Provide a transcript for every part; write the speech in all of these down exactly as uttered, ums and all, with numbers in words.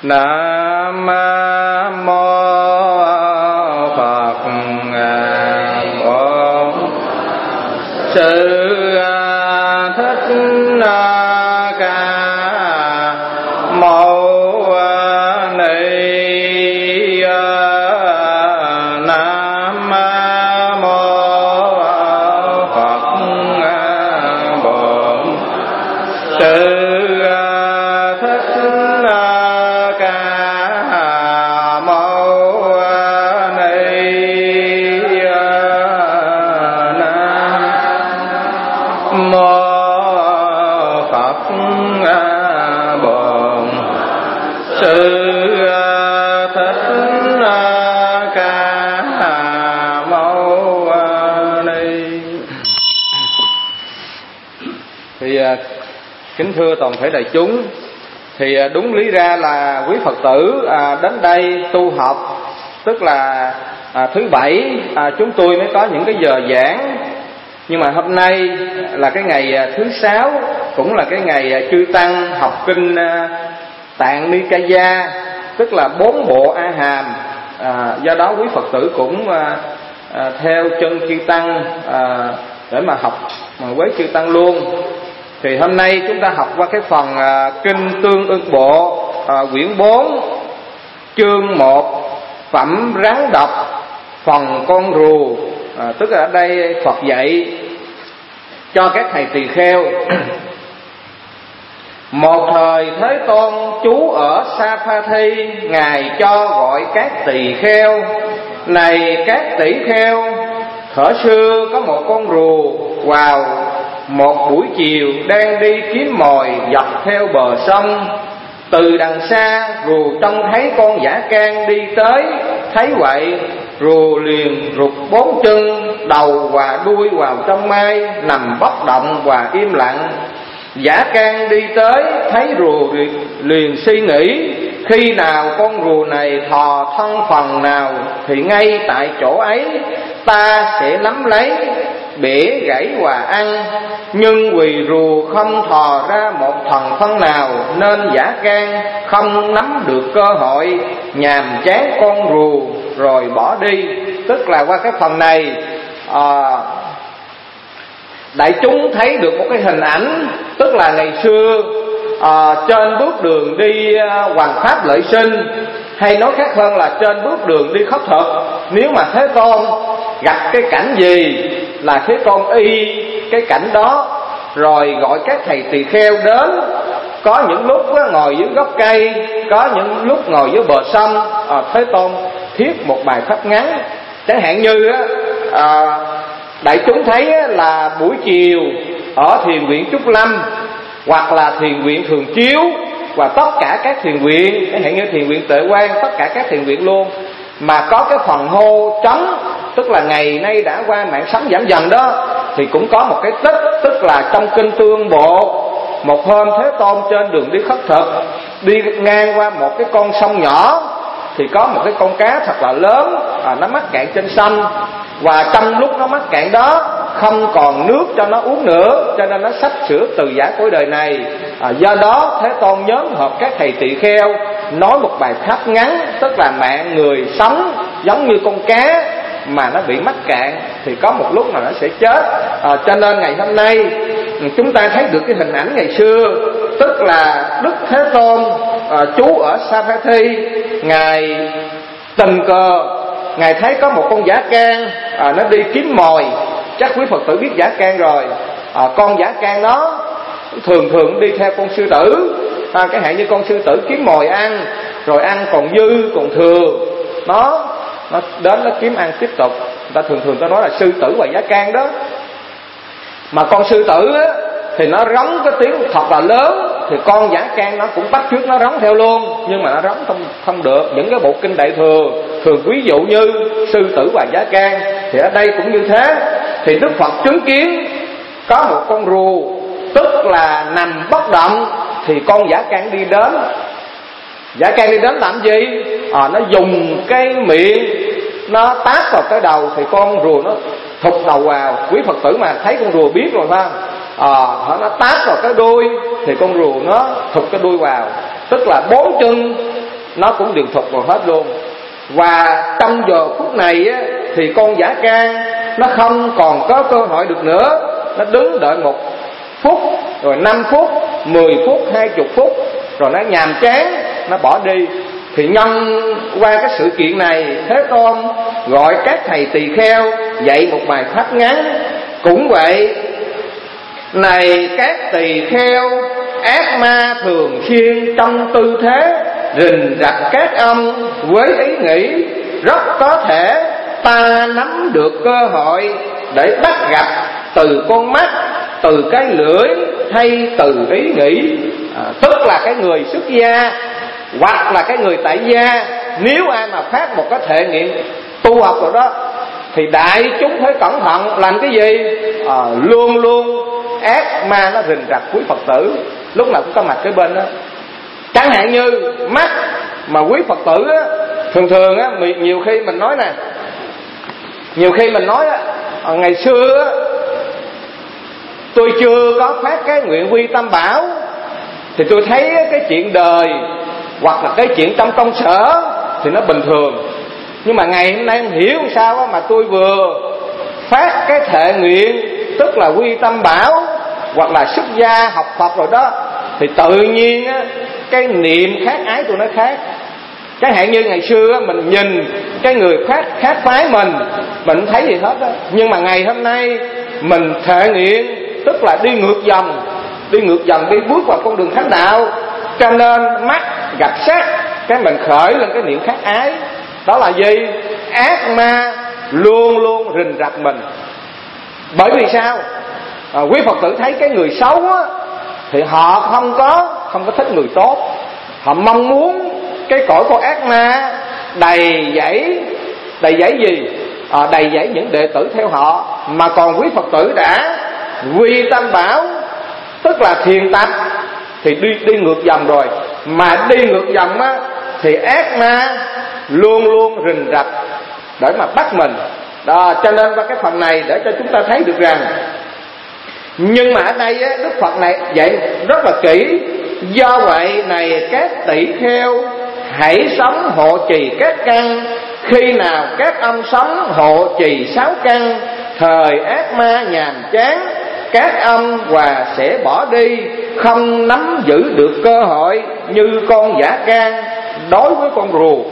Nam mô Phật. Bổn Sư Thích Ca Mâu Ni. Nam mô Phật. Bổn Sư Kính thưa toàn thể đại chúng, thì đúng lý ra là quý Phật tử à, đến đây tu học, tức là à, thứ bảy à, chúng tôi mới có những cái giờ giảng. Nhưng mà hôm nay là cái ngày thứ sáu, cũng là cái ngày chư tăng học kinh à, Tạng Nikaya, tức là bốn bộ A Hàm. À, do đó quý Phật tử cũng à, à, theo chân chư tăng à, để mà học với chư tăng luôn. Thì hôm nay chúng ta học qua cái phần à, Kinh Tương Ưng Bộ à, quyển bốn, chương một, phẩm rắn độc, phần con rùa. à, Tức là ở đây Phật dạy cho các thầy tỳ kheo. Một thời Thế Tôn trú ở Savatthi, Ngài cho gọi các tỳ kheo: này các tỷ kheo, thuở xưa có một con rùa vào một buổi chiều đang đi kiếm mồi dọc theo bờ sông. Từ đằng xa rùa trông thấy con dã can đi tới, thấy vậy rùa liền rụt bốn chân, đầu và đuôi vào trong mai, nằm bất động và im lặng. Dã can đi tới thấy rùa liền suy nghĩ: khi nào con rùa này thò thân phần nào thì ngay tại chỗ ấy ta sẽ nắm lấy, bẻ gãy và ăn. Nhưng vì rùa không thò ra một thần thân nào nên dã can không nắm được cơ hội, nhàm chán con rùa rồi bỏ đi. Tức là qua cái phần này à, đại chúng thấy được một cái hình ảnh, tức là ngày xưa à, trên bước đường đi à, hoằng pháp lợi sinh, hay nói khác hơn là trên bước đường đi khất thực. Nếu mà Thế Tôn gặp cái cảnh gì là Thế Tôn y cái cảnh đó, rồi gọi các thầy tỳ kheo đến. Có những lúc á, ngồi dưới gốc cây, có những lúc ngồi dưới bờ sông. à, Thế Tôn thuyết một bài pháp ngắn. Chẳng hạn như á, à, đại chúng thấy á, là buổi chiều ở thiền viện Trúc Lâm hoặc là thiền viện Thường Chiếu và tất cả các thiền viện, chẳng hạn như thiền viện Tuệ Quang, tất cả các thiền viện luôn, mà có cái phần hô trống, tức là ngày nay đã qua mạng sống giảm dần đó, thì cũng có một cái tích. Tức là trong Kinh Tương Bộ, một hôm Thế Tôn trên đường đi khất thực, đi ngang qua một cái con sông nhỏ, thì có một cái con cá thật là lớn à, nó mắc cạn trên sông. Và trong lúc nó mắc cạn đó không còn nước cho nó uống nữa, cho nên nó sắp sửa từ giả cõi đời này. à, Do đó Thế Tôn nhóm họp các thầy tỳ kheo nói một bài pháp ngắn, tức là mạng người sống giống như con cá mà nó bị mắc cạn thì có một lúc nào nó sẽ chết. à, Cho nên ngày hôm nay chúng ta thấy được cái hình ảnh ngày xưa, tức là Đức Thế Tôn à, trú ở Savatthi. Ngài tình cờ Ngài thấy có một con dã can à, nó đi kiếm mồi. Chắc quý Phật tử biết dã can rồi. à, Con dã can nó thường thường đi theo con sư tử. à, Cái hạn như con sư tử kiếm mồi ăn, rồi ăn còn dư còn thừa, nó nó đến nó kiếm ăn tiếp tục. Ta thường thường ta nói là sư tử và dã can đó. Mà con sư tử á, thì nó rống cái tiếng thật là lớn, thì con dã can nó cũng bắt chước nó rống theo luôn, nhưng mà nó rống không không được. Những cái bộ kinh Đại Thừa thường ví dụ như sư tử và dã can, thì ở đây cũng như thế. Thì Đức Phật chứng kiến có một con rùa, tức là nằm bất động, thì con dã can đi đến. Dã can đi đến làm gì? À, nó dùng cái miệng nó tát vào cái đầu, thì con rùa nó thụt đầu vào. Quý Phật tử mà thấy con rùa biết rồi phải không? À, nó tát vào cái đuôi thì con rùa nó thụt cái đuôi vào. Tức là bốn chân nó cũng đều thụt vào hết luôn. Và trong giờ phút này á, thì con dã can nó không còn có cơ hội được nữa. Nó đứng đợi một phút, rồi năm phút, mười phút, hai chục phút, rồi nó nhàm chán, nó bỏ đi. Thì nhân qua cái sự kiện này, Thế Tôn gọi các thầy tỳ kheo dạy một bài pháp ngắn. Cũng vậy, này các tỳ kheo, ác ma thường xuyên trong tư thế rình rập các ông với ý nghĩ rất có thể ta nắm được cơ hội để bắt gặp từ con mắt, từ cái lưỡi hay từ ý nghĩ. À, tức là cái người xuất gia hoặc là cái người tại gia, nếu ai mà phát một cái thể nghiệm tu học rồi đó, thì đại chúng phải cẩn thận. Làm cái gì? À, luôn luôn ác ma nó rình rập quý Phật tử, lúc nào cũng có mặt cái bên đó. Chẳng hạn như mắt mà quý Phật tử á, thường thường á, nhiều khi mình nói nè, nhiều khi mình nói á, ngày xưa á, tôi chưa có phát cái nguyện quy tam bảo, thì tôi thấy cái chuyện đời hoặc là cái chuyện trong công sở thì nó bình thường. Nhưng mà ngày hôm nay không hiểu sao á, mà tôi vừa phát cái thệ nguyện, tức là quy tâm bảo hoặc là xuất gia học Phật rồi đó, thì tự nhiên á, cái niệm khác ái tôi nó khác. Chẳng hạn như ngày xưa á, mình nhìn cái người khác khác phái mình, mình không thấy gì hết á. Nhưng mà ngày hôm nay mình thệ nguyện, tức là đi ngược dòng, đi ngược dòng đi bước vào con đường thánh đạo, cho nên mắt gặp sát, cái mình khởi lên cái niệm khác ái. Đó là gì? Ác ma luôn luôn rình rập mình. Bởi vì sao? À, quý Phật tử thấy cái người xấu á, thì họ không có không có thích người tốt. Họ mong muốn cái cõi của ác ma đầy dẫy, đầy dẫy gì? À, đầy dẫy những đệ tử theo họ. Mà còn quý Phật tử đã quy tam bảo, tức là thiền tập, thì đi đi ngược dòng rồi. Mà đi ngược dòng á, thì ác ma luôn luôn rình rập để mà bắt mình. Đó, cho nên qua cái phần này để cho chúng ta thấy được rằng, nhưng mà ở đây á, Đức Phật này dạy rất là kỹ. Do vậy này các tỷ kheo, hãy sống hộ trì các căn. Khi nào các ông sống hộ trì sáu căn, thời ác ma nhàm chán, các ông và sẽ bỏ đi, không nắm giữ được cơ hội như con dã can đối với con rùa.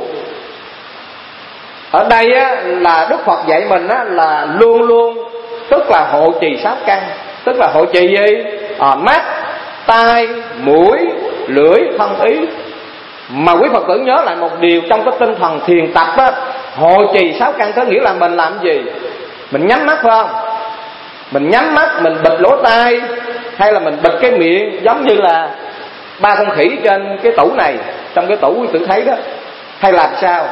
Ở đây á, là Đức Phật dạy mình á, là luôn luôn, tức là hộ trì sáu căn. Tức là hộ trì gì? À, mắt, tai, mũi, lưỡi, thân, ý. Mà quý Phật tử nhớ lại một điều trong cái tinh thần thiền tập á, hộ trì sáu căn có nghĩa là mình làm gì? Mình nhắm mắt phải không? Mình nhắm mắt, mình bịt lỗ tai, hay là mình bịt cái miệng, giống như là ba con khỉ trên cái tủ này, trong cái tủ quý tử thấy đó. Hay làm sao?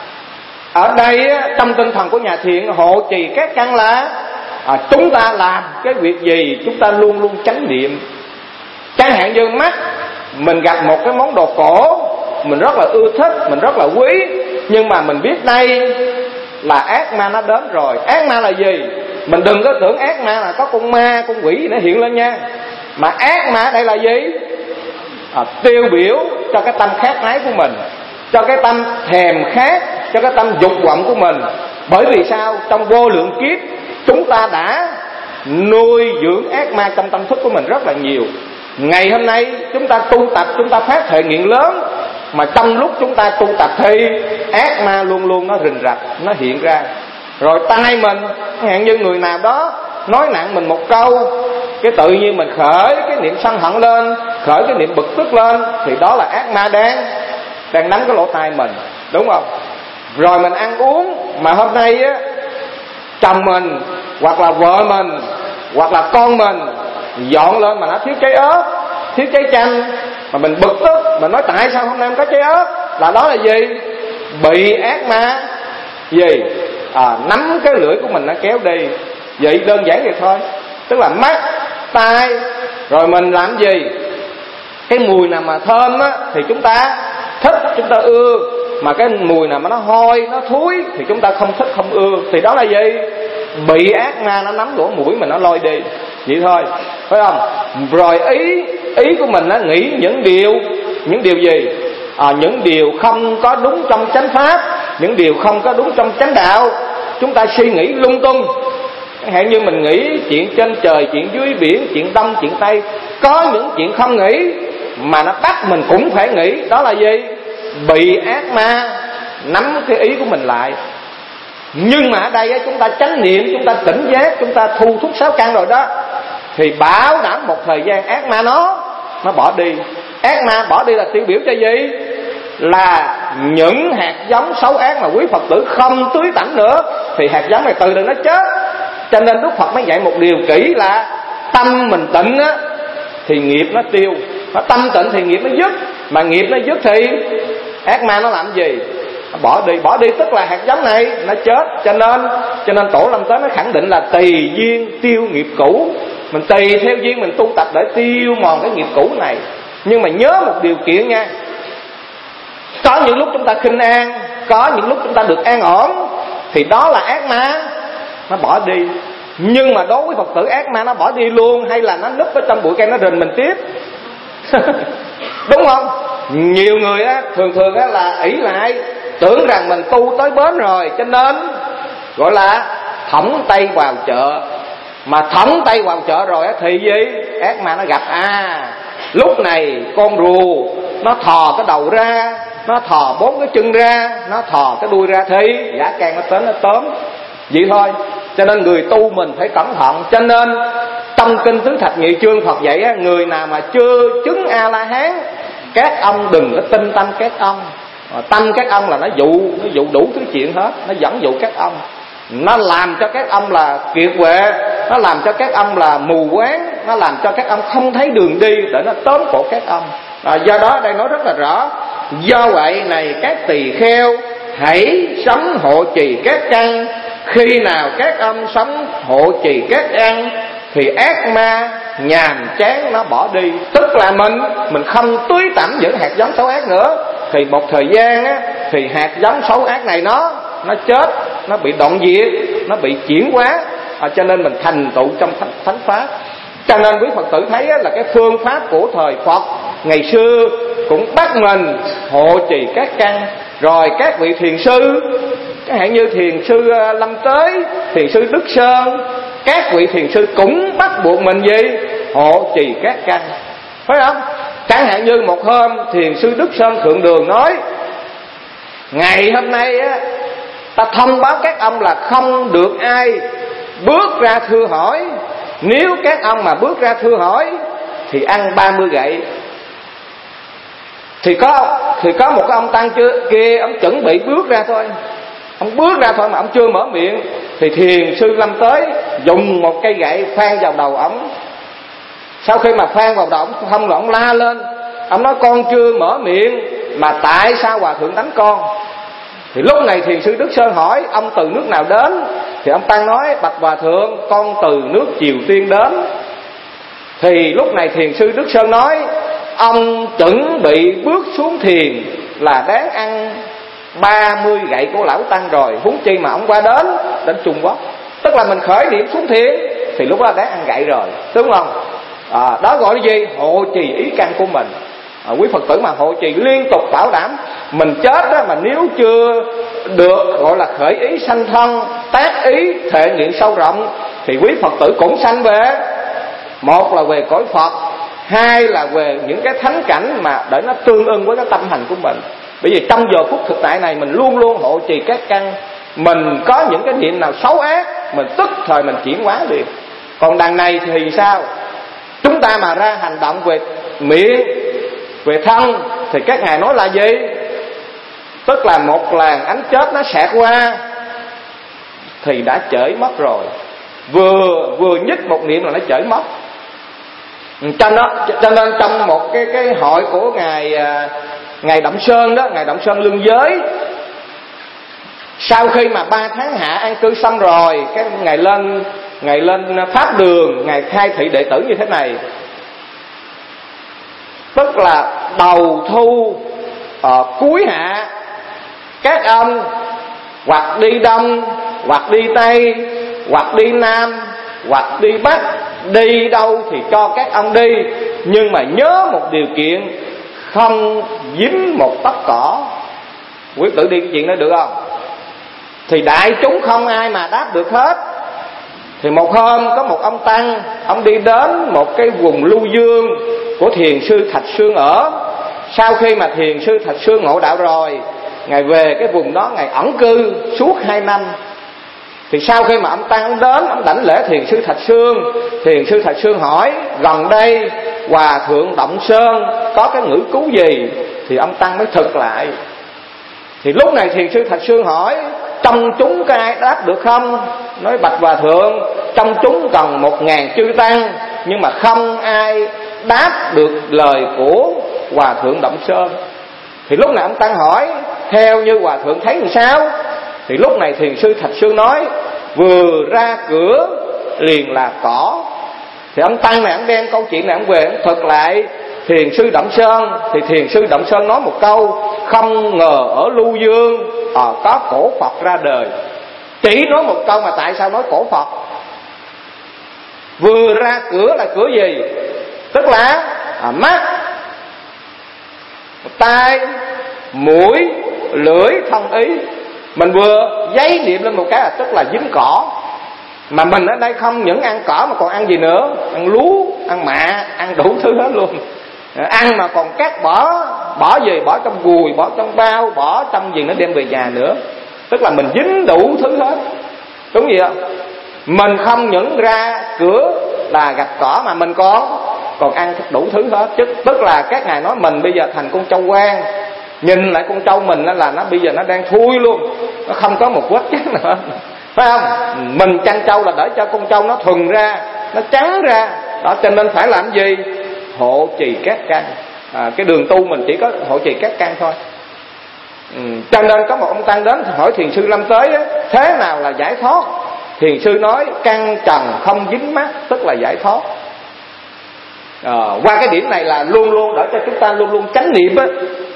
Ở đây á, trong tinh thần của nhà thiền, hộ trì các căn là à, chúng ta làm cái việc gì chúng ta luôn luôn chánh niệm. Chẳng hạn như mắt, mình gặp một cái món đồ cổ mình rất là ưa thích, mình rất là quý, nhưng mà mình biết đây là ác ma nó đến rồi. Ác ma là gì? Mình đừng có tưởng ác ma là có con ma, con quỷ gì nó hiện lên nha. Mà ác ma đây là gì? À, tiêu biểu cho cái tâm khát ái của mình, cho cái tâm thèm khát, cho cái tâm dục vọng của mình. Bởi vì sao? Trong vô lượng kiếp chúng ta đã nuôi dưỡng ác ma trong tâm thức của mình rất là nhiều. Ngày hôm nay chúng ta tu tập, chúng ta phát thể nghiện lớn, mà trong lúc chúng ta tu tập thì ác ma luôn luôn nó rình rập, nó hiện ra. Rồi tai mình, hẹn như người nào đó nói nặng mình một câu, cái tự nhiên mình khởi cái niệm sân hận lên, khởi cái niệm bực tức lên, thì đó là ác ma đang đang nắm cái lỗ tai mình, đúng không? Rồi mình ăn uống, mà hôm nay á, chồng mình hoặc là vợ mình hoặc là con mình dọn lên mà nó thiếu trái ớt, thiếu trái chanh, mà mình bực tức, mình nói tại sao hôm nay không có trái ớt, là đó là gì? Bị ác ma gì? À, nắm cái lưỡi của mình nó kéo đi. Vậy đơn giản vậy thôi. Tức là mắt, tai, rồi mình làm gì? Cái mùi nào mà thơm á thì chúng ta thích, chúng ta ưa. Mà cái mùi nào mà nó hôi, nó thúi thì chúng ta không thích, không ưa. Thì đó là gì? Bị ác ma nó nắm lỗ mũi mình, nó lôi đi. Vậy thôi, phải không? Rồi ý ý của mình nó nghĩ những điều những điều gì? à, những điều không có đúng trong chánh pháp, những điều không có đúng trong chánh đạo, chúng ta suy nghĩ lung tung. Chẳng hạn như mình nghĩ chuyện trên trời, chuyện dưới biển, chuyện đông, chuyện tây. Có những chuyện không nghĩ mà nó bắt mình cũng phải nghĩ. Đó là gì? Bị ác ma nắm cái ý của mình lại. Nhưng mà ở đây chúng ta chánh niệm, chúng ta tỉnh giác, chúng ta thu thúc sáu căn rồi đó, thì bảo đảm một thời gian ác ma nó Nó bỏ đi. Ác ma bỏ đi là tiêu biểu cho gì? Là những hạt giống xấu ác mà quý Phật tử không tưới tẩm nữa, thì hạt giống này từ từ nó chết. Cho nên Đức Phật mới dạy một điều kỹ là tâm mình tịnh á, thì nghiệp nó tiêu. Nó tâm tịnh thì nghiệp nó dứt. Mà nghiệp nó dứt thì ác ma nó làm gì? Nó bỏ đi. Bỏ đi tức là hạt giống này nó chết. Cho nên cho nên Tổ Lâm Tế nó khẳng định là tùy duyên tiêu nghiệp cũ. Mình tùy theo duyên mình tu tập để tiêu mòn cái nghiệp cũ này. Nhưng mà nhớ một điều kiện nha, có những lúc chúng ta khinh an, có những lúc chúng ta được an ổn, thì đó là ác ma nó bỏ đi. Nhưng mà đối với Phật tử, ác ma nó bỏ đi luôn, hay là nó núp ở trong bụi cây nó rình mình tiếp? Đúng không? Nhiều người á, thường thường á là ỷ lại, tưởng rằng mình tu tới bến rồi, cho nên gọi là thõng tay vào chợ. Mà thõng tay vào chợ rồi á thì gì? Ác ma nó gặp, à lúc này con rùa nó thò cái đầu ra, nó thò bốn cái chân ra, nó thò cái đuôi ra, thì giả can nó tới nó tóm. Vậy thôi. Cho nên người tu mình phải cẩn thận. Cho nên trong kinh Tứ Thập Nhị Chương Phật dạy á, người nào mà chưa chứng A-la-hán, các ông đừng có tin tâm các ông. Tâm các ông là nó dụ, nó dụ đủ thứ chuyện hết, nó dẫn dụ các ông, nó làm cho các ông là kiệt quệ, nó làm cho các ông là mù quáng, nó làm cho các ông không thấy đường đi để nó tóm cổ các ông. À, do đó đây nói rất là rõ. Do vậy này các tỳ kheo, hãy sống hộ trì các căn. Khi nào các ông sống hộ trì các căn thì ác ma nhàm chán nó bỏ đi. Tức là mình mình không tưới tẩm những hạt giống xấu ác nữa, thì một thời gian á, thì hạt giống xấu ác này nó nó chết, nó bị đoạn diệt, nó bị chuyển hóa. À, cho nên mình thành tựu trong thánh, thánh pháp. Cho nên quý Phật tử thấy á, là cái phương pháp của thời Phật ngày xưa cũng bắt mình hộ trì các căn. Rồi các vị thiền sư, chẳng hạn như thiền sư Lâm Tế, thiền sư Đức Sơn, các vị thiền sư cũng bắt buộc mình gì? Hộ trì các căn, phải không? Chẳng hạn như một hôm thiền sư Đức Sơn Thượng Đường nói: ngày hôm nay á, ta thông báo các ông là không được ai bước ra thưa hỏi. Nếu các ông mà bước ra thưa hỏi thì ăn ba mươi gậy. Thì có thì có một cái ông tăng chưa kia, ông chuẩn bị bước ra thôi. Ông bước ra thôi mà ông chưa mở miệng, thì thiền sư Lâm Tới dùng một cây gậy phan vào đầu ông. Sau khi mà phan vào đầu ông không là ông la lên. Ông nói: con chưa mở miệng mà tại sao hòa thượng đánh con? Thì lúc này thiền sư Đức Sơn hỏi: ông từ nước nào đến? Thì ông tăng nói: bạch hòa thượng, con từ nước Triều Tiên đến. Thì lúc này thiền sư Đức Sơn nói: ông chuẩn bị bước xuống thiền là đáng ăn ba mươi gậy của lão tăng rồi, huống chi mà ông qua đến đến Trung Quốc. Tức là mình khởi điểm xuống thiền thì lúc đó đáng ăn gậy rồi, đúng không? À, đó gọi là gì? Hộ trì ý căn của mình. À, quý Phật tử mà hộ trì liên tục bảo đảm, mình chết đó mà nếu chưa được gọi là khởi ý sanh thân, tác ý thể nghiệm sâu rộng, thì quý Phật tử cũng sanh về, một là về cõi Phật, hai là về những cái thánh cảnh mà để nó tương ưng với cái tâm hành của mình. Bởi vì trong giờ phút thực tại này mình luôn luôn hộ trì các căn. Mình có những cái niệm nào xấu ác, mình tức thời mình chuyển hóa liền. Còn đằng này thì sao? Chúng ta mà ra hành động về miệng, về thân, thì các ngài nói là gì? Tức là một làn ánh chớp nó xẹt qua thì đã chởi mất rồi. Vừa vừa nhích một niệm là nó chởi mất. Cho, nó, cho nên trong một cái, cái hội của ngài ngài Động Sơn đó, ngài Động Sơn Lương Giới, sau khi mà ba tháng hạ an cư xong rồi, cái ngài lên ngài lên pháp đường, ngài khai thị đệ tử như thế này. Tức là đầu thu uh, cuối hạ, các ông hoặc đi đông, hoặc đi tây, hoặc đi nam, hoặc đi bắc, đi đâu thì cho các ông đi, nhưng mà nhớ một điều kiện: không dính một tấc cỏ. Quý tử đi cái chuyện đó được không? Thì đại chúng không ai mà đáp được hết. Thì một hôm có một ông tăng, ông đi đến một cái vùng lưu dương của thiền sư Thạch Sương ở. Sau khi mà thiền sư Thạch Sương ngộ đạo rồi, ngài về cái vùng đó, ngài ẩn cư suốt hai năm. Thì sau khi mà ông tăng ông đến, ông đảnh lễ thiền sư Thạch Sương. Thiền sư Thạch Sương hỏi gần đây Hòa thượng Động Sơn có cái ngữ cứu gì, thì ông tăng mới thực lại. Thì lúc này thiền sư Thạch Sương hỏi trong chúng có ai đáp được không? Nói bạch Hòa thượng, trong chúng gần một ngàn chư tăng, nhưng mà không ai đáp được lời của Hòa thượng Động Sơn. Thì lúc này ông tăng hỏi theo như Hòa thượng thấy làm sao? Thì lúc này thiền sư Thạch Sương nói vừa ra cửa liền là cỏ. Thì ông tăng này ông đem câu chuyện này ông về ông thuật lại thiền sư Động Sơn. Thì thiền sư Động Sơn nói một câu không ngờ ở Lưu Dương à, có cổ Phật ra đời. Chỉ nói một câu mà tại sao nói cổ Phật? Vừa ra cửa là cửa gì? Tức là à, mắt, tai, mũi, lưỡi, thông ý. Mình vừa giấy niệm lên một cái là tức là dính cỏ. Mà mình ở đây không những ăn cỏ mà còn ăn gì nữa? Ăn lúa, ăn mạ, ăn đủ thứ hết luôn. Ăn mà còn cắt bỏ. Bỏ gì? Bỏ trong gùi, bỏ trong bao, bỏ trong gì nó đem về nhà nữa. Tức là mình dính đủ thứ hết. Đúng gì không? Mình không những ra cửa là gặp cỏ mà mình còn Còn ăn đủ thứ hết. Chứ tức là các ngài nói mình bây giờ thành con trâu quan. Nhìn lại con trâu mình là nó bây giờ nó đang thui luôn, nó không có một vết cắt nữa, phải không? Mình chăn trâu là để cho con trâu nó thuần ra, nó trắng ra đó. Cho nên phải làm gì? Hộ trì các căn. à, Cái đường tu mình chỉ có hộ trì các căn thôi. ừ, Cho nên có một ông tăng đến hỏi thiền sư Lâm Tới á, thế nào là giải thoát? Thiền sư nói căn trần không dính mắc tức là giải thoát. à, Qua cái điểm này là luôn luôn để cho chúng ta luôn luôn chánh niệm á.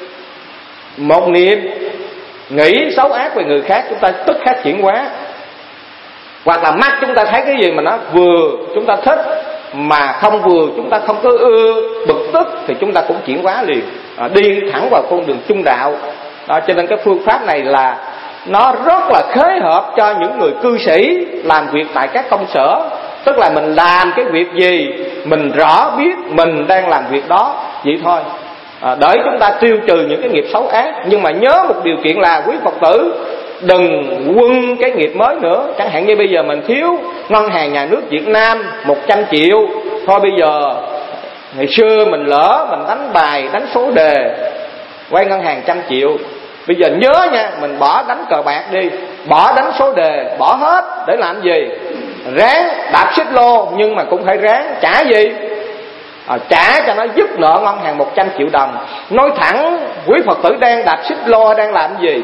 Một niệm nghĩ xấu ác về người khác, chúng ta tức khắc chuyển hóa. Hoặc là mắt chúng ta thấy cái gì mà nó vừa chúng ta thích, mà không vừa chúng ta không có ưa bực tức, thì chúng ta cũng chuyển hóa liền, à, đi thẳng vào con đường trung đạo đó. Cho nên cái phương pháp này là nó rất là khế hợp cho những người cư sĩ làm việc tại các công sở. Tức là mình làm cái việc gì mình rõ biết mình đang làm việc đó, vậy thôi. À, để chúng ta tiêu trừ những cái nghiệp xấu ác. Nhưng mà nhớ một điều kiện là quý Phật tử đừng quân cái nghiệp mới nữa. Chẳng hạn như bây giờ mình thiếu ngân hàng nhà nước Việt Nam một trăm triệu. Thôi bây giờ ngày xưa mình lỡ mình đánh bài đánh số đề quay ngân hàng trăm triệu. Bây giờ nhớ nha, mình bỏ đánh cờ bạc đi, bỏ đánh số đề, bỏ hết để làm gì? Ráng đạp xích lô, nhưng mà cũng phải ráng trả gì? À, trả cho nó dứt nợ ngân hàng một trăm triệu đồng. Nói thẳng, quý Phật tử đang đạp xích lô đang làm gì?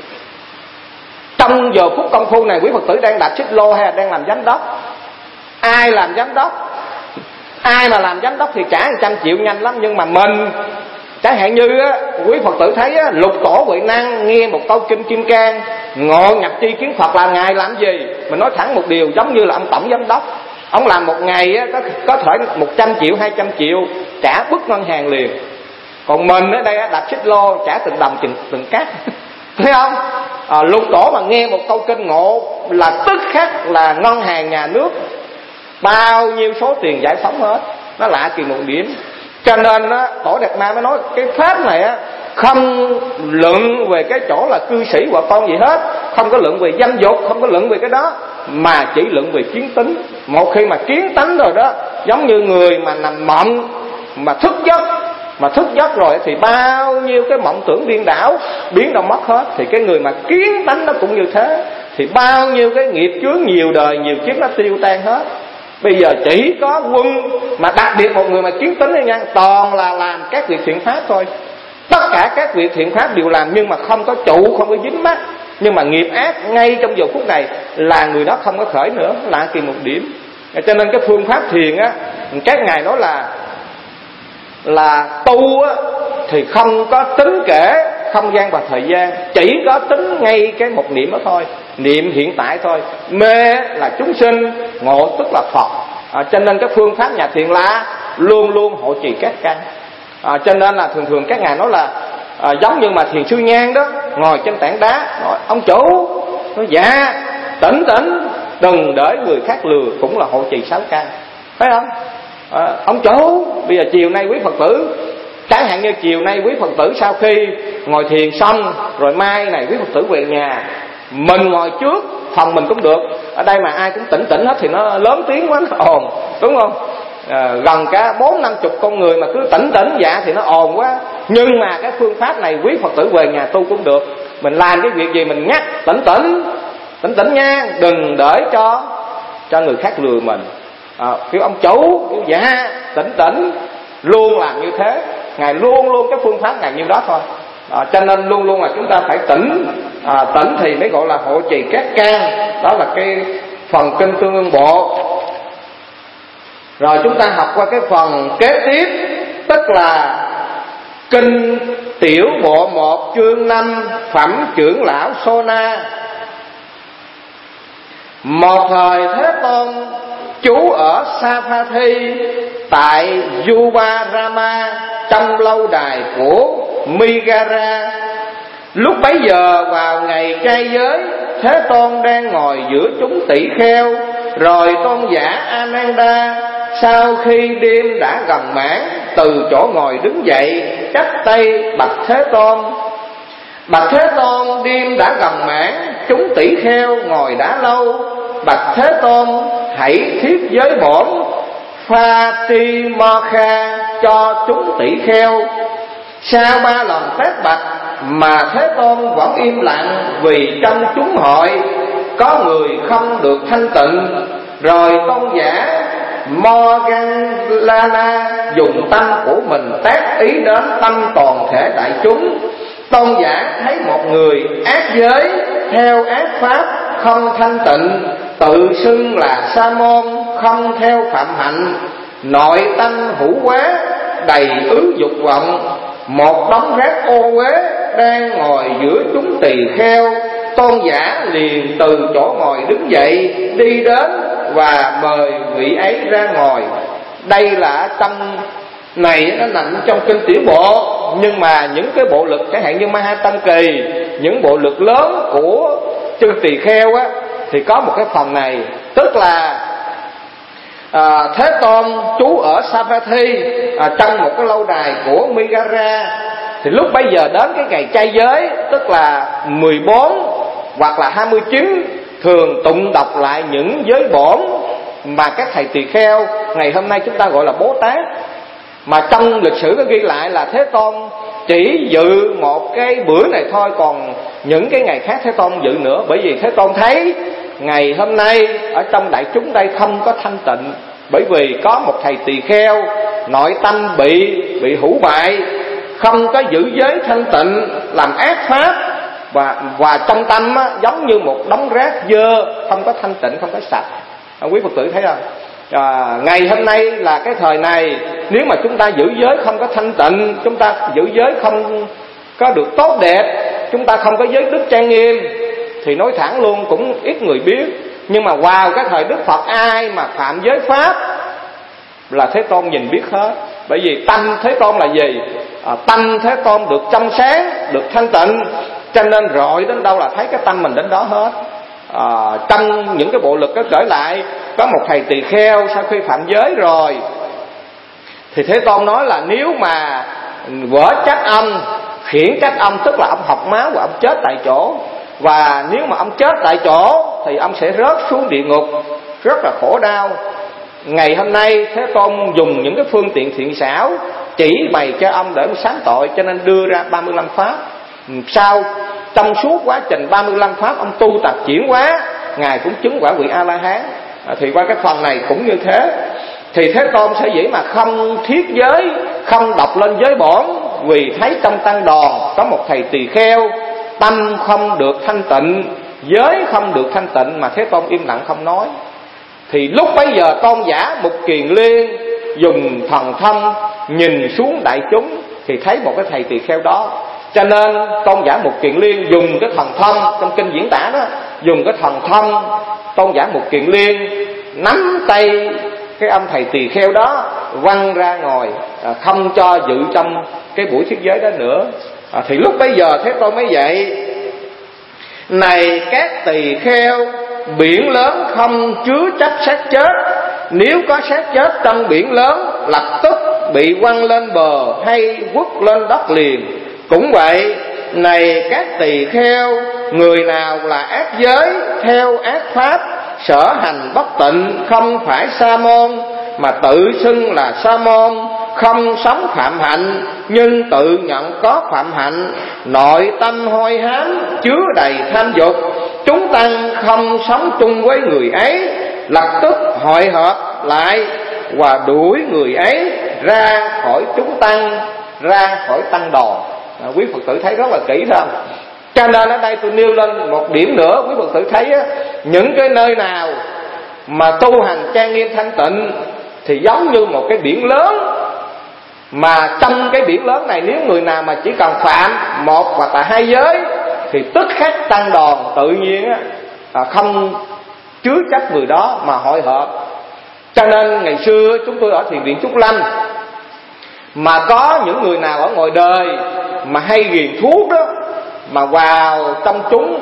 Trong giờ phút công phu này quý Phật tử đang đạp xích lô hay là đang làm giám đốc? Ai làm giám đốc? Ai mà làm giám đốc thì trả một trăm triệu nhanh lắm. Nhưng mà mình, chẳng hạn như á, quý Phật tử thấy á, lục tổ huệ năng nghe một câu kinh Kim Cang, ngộ nhập tri kiến Phật là ngài làm gì? Mình nói thẳng một điều, giống như là ông tổng giám đốc, ông làm một ngày á, có, có thể một trăm triệu, hai trăm triệu trả bứt ngân hàng liền. Còn mình ở đây á, đạp xích lô trả từng đồng từng, từng cát. Thấy không? À, lục tổ mà nghe một câu kinh ngộ là tức khắc là ngân hàng nhà nước bao nhiêu số tiền giải phóng hết. Nó lạ kỳ một điểm. Cho nên á, Tổ Đạt Ma mới nói cái pháp này á không luận về cái chỗ là cư sĩ hoặc con gì hết, không có luận về dâm dục, không có luận về cái đó, mà chỉ luận về kiến tính. Một khi mà kiến tánh rồi đó, giống như người mà nằm mộng mà thức giấc, mà thức giấc rồi thì bao nhiêu cái mộng tưởng điên đảo biến đâu mất hết. Thì cái người mà kiến tánh nó cũng như thế, thì bao nhiêu cái nghiệp chướng nhiều đời nhiều kiếp nó tiêu tan hết. Bây giờ chỉ có quân, mà đặc biệt một người mà kiến tính này nha, toàn là làm các việc thiện pháp thôi. Tất cả các việc thiện pháp đều làm, nhưng mà không có trụ, không có dính mắc. Nhưng mà nghiệp ác ngay trong giờ phút này là người đó không có khởi nữa, lạ kỳ một điểm. Cho nên cái phương pháp thiền á, các ngài nói là là tu á, thì không có tính kể không gian và thời gian, chỉ có tính ngay cái một niệm đó thôi, niệm hiện tại thôi. Mê là chúng sinh, ngộ tức là Phật. À, cho nên cái phương pháp nhà thiền là luôn luôn hộ trì các căn. À, cho nên là thường thường các ngài nói là à, giống như mà Thiền Sư Nhan đó ngồi trên tảng đá nói, ông chủ nói dạ tỉnh tỉnh đừng để người khác lừa, cũng là hộ trì sáu căn, phải không? À, ông chủ bây giờ chiều nay quý Phật tử, chẳng hạn như chiều nay quý Phật tử sau khi ngồi thiền xong rồi mai này quý Phật tử về nhà, mình ngồi trước phòng mình cũng được, ở đây mà ai cũng tỉnh tỉnh hết thì nó lớn tiếng quá, nó ồn, đúng không? À, gần cả bốn năm chục con người mà cứ tỉnh tỉnh dạ thì nó ồn quá. Nhưng mà cái phương pháp này quý Phật tử về nhà tu cũng được. Mình làm cái việc gì mình nhắc tỉnh tỉnh tỉnh tỉnh nha, đừng để cho cho người khác lừa mình. À, kêu ông chủ kêu dạ tỉnh tỉnh, luôn làm như thế. Ngài luôn luôn cái phương pháp ngài như đó thôi. À, cho nên luôn luôn là chúng ta phải tỉnh, à, tỉnh thì mới gọi là hộ trì các căn. Đó là cái phần kinh Tương Ưng Bộ. Rồi chúng ta học qua cái phần kế tiếp, tức là kinh Tiểu Bộ một chương năm Phẩm Trưởng Lão Sô Na. Một thời Thế Tôn trú ở Savatthi tại Yuvarama trong lâu đài của Migara. Lúc bấy giờ vào ngày trai giới, Thế Tôn đang ngồi giữa chúng tỷ kheo. Rồi tôn giả Ananda sau khi đêm đã gần mãn, từ chỗ ngồi đứng dậy, chắp tay bạch Thế Tôn. Bạch Thế Tôn, đêm đã gần mãn, chúng tỷ kheo ngồi đã lâu. Bạch Thế Tôn, hãy thiết giới bổn Fatimokha cho chúng tỷ kheo. Sau ba lần phát bạch mà Thế Tôn vẫn im lặng, vì trong chúng hội có người không được thanh tịnh. Rồi tôn giả Moggallana dùng tâm của mình tác ý đến tâm toàn thể đại chúng. Tôn giả thấy một người ác giới, theo ác pháp, không thanh tịnh, tự xưng là sa môn, không theo phạm hạnh, nội tâm hữu quá, đầy ứ dục vọng, một đống rác ô uế đang ngồi giữa chúng tỳ kheo. Tôn giả liền từ chỗ ngồi đứng dậy, đi đến và mời vị ấy ra ngồi. Đây là trong này nó nằm trong kinh Tiểu Bộ, nhưng mà những cái bộ lực chẳng hạn như Ma Tâm Kỳ, những bộ lực lớn của chư tỳ kheo á, thì có một cái phần này, tức là à, Thế Tôn trú ở Savatthi à, trong một cái lâu đài của Migara. Thì lúc bây giờ đến cái ngày trai giới, tức là mười bốn hoặc là hai mươi chín, thường tụng đọc lại những giới bổn mà các thầy tỳ kheo ngày hôm nay chúng ta gọi là Bố Tát. Mà trong lịch sử có ghi lại là Thế Tôn chỉ dự một cái bữa này thôi, còn những cái ngày khác Thế Tôn dự nữa. Bởi vì Thế Tôn thấy ngày hôm nay ở trong đại chúng đây không có thanh tịnh, bởi vì có một thầy tỳ kheo nội tâm bị bị hủ bại, không có giữ giới thanh tịnh, làm ác pháp, và và trong tâm á, giống như một đống rác dơ, không có thanh tịnh, không có sạch. À, quý Phật tử thấy không? À, ngày hôm nay là cái thời này, nếu mà chúng ta giữ giới không có thanh tịnh, chúng ta giữ giới không có được tốt đẹp, chúng ta không có giới đức trang nghiêm, thì nói thẳng luôn cũng ít người biết. Nhưng mà vào cái thời Đức Phật, ai mà phạm giới pháp là Thế Tôn nhìn biết hết. Bởi vì tâm Thế Tôn là gì? À, tâm Thế Tôn được trong sáng, được thanh tịnh, cho nên rọi đến đâu là thấy cái tâm mình đến đó hết. À, trong những cái bộ lực có kể lại, có một thầy tỳ kheo sau khi phạm giới rồi, thì Thế Tôn nói là nếu mà vỡ trách ông, khiển trách ông, tức là ông học máu và ông chết tại chỗ. Và nếu mà ông chết tại chỗ thì ông sẽ rớt xuống địa ngục, rất là khổ đau. Ngày hôm nay Thế Tôn dùng những cái phương tiện thiện xảo chỉ bày cho ông để ông sáng tội, cho nên đưa ra ba mươi lăm pháp. Sau trong suốt quá trình ba mươi lăm pháp ông tu tập chuyển hóa, Ngài cũng chứng quả vị A-la-hán. À, thì qua cái phần này cũng như thế. Thì Thế Tôn sở dĩ mà không thiết giới, không đọc lên giới bổn, vì thấy trong tăng đoàn có một thầy tỳ kheo tâm không được thanh tịnh, giới không được thanh tịnh, mà Thế Tôn im lặng không nói. Thì lúc bấy giờ tôn giả Mục Kiền Liên dùng thần thông nhìn xuống đại chúng, thì thấy một cái thầy tỳ kheo đó. Cho nên tôn giả Mục Kiền Liên dùng cái thần thông, trong kinh diễn tả đó, dùng cái thần thông, tôn giả Mục Kiền Liên nắm tay cái ông thầy tỳ kheo đó, văng ra ngoài, à, không cho dự trong cái buổi thuyết giới đó nữa. à, Thì lúc bấy giờ Thế Tôn mới dạy: này các tỳ kheo, biển lớn không chứa chấp xác chết. Nếu có xác chết trong biển lớn, lập tức bị quăng lên bờ hay vứt lên đất liền. Cũng vậy, này các tỳ kheo, người nào là ác giới, theo ác pháp, sở hành bất tịnh, không phải sa môn, mà tự xưng là sa môn, không sống phạm hạnh, nhưng tự nhận có phạm hạnh, nội tâm hôi hám, chứa đầy tham dục, chúng tăng không sống chung với người ấy, lập tức hội họp lại và đuổi người ấy ra khỏi chúng tăng, ra khỏi tăng đoàn. À, quý Phật tử thấy rất là kỹ không? Cho nên ở đây tôi nêu lên một điểm nữa, quý Phật tử thấy á, những cái nơi nào mà tu hành trang nghiêm thanh tịnh thì giống như một cái biển lớn, mà trong cái biển lớn này nếu người nào mà chỉ cần phạm một hoặc là hai giới thì tức khắc tăng đoàn tự nhiên á, à, không chứa chấp người đó mà hội họp. Cho nên ngày xưa chúng tôi ở thiền viện Trúc Lâm, mà có những người nào ở ngoài đời mà hay ghiền thuốc đó, mà vào trong chúng,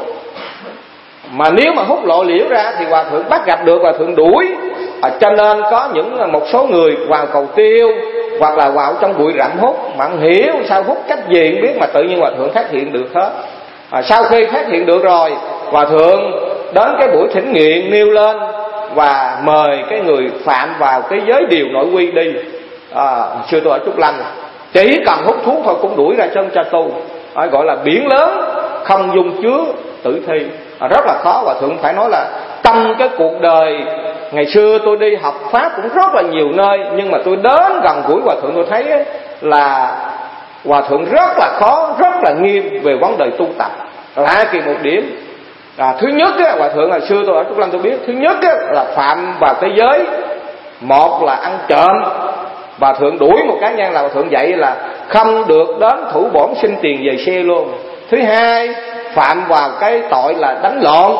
mà nếu mà hút lộ liễu ra thì hòa thượng bắt gặp được, hòa thượng đuổi. à, Cho nên có những một số người vào cầu tiêu hoặc là vào trong bụi rậm hút, mà không hiểu sao hút cách gì không biết, mà tự nhiên hòa thượng phát hiện được hết. à, Sau khi phát hiện được rồi, hòa thượng đến cái buổi thỉnh nguyện nêu lên và mời cái người phạm vào cái giới điều nội quy đi. à, Xưa tôi ở Trúc Lâm, chỉ cần hút thuốc thôi cũng đuổi ra chân cho tu. à, Gọi là biển lớn không dung chứa tử thi. à, Rất là khó. Hòa thượng phải nói là trong cái cuộc đời ngày xưa tôi đi học Pháp cũng rất là nhiều nơi, nhưng mà tôi đến gần gũi hòa thượng tôi thấy ấy, là hòa thượng rất là khó, rất là nghiêm về vấn đề tu tập. Lạ kỳ một điểm, à, thứ nhất á, hòa thượng hồi xưa tôi ở Trúc Lâm tôi biết, thứ nhất á, là phạm vào thế giới, một là ăn trộm. Hòa thượng đuổi một cá nhân là hòa thượng dạy là không được đến thủ bổn xin tiền về xe luôn. Thứ hai, phạm vào cái tội là đánh lộn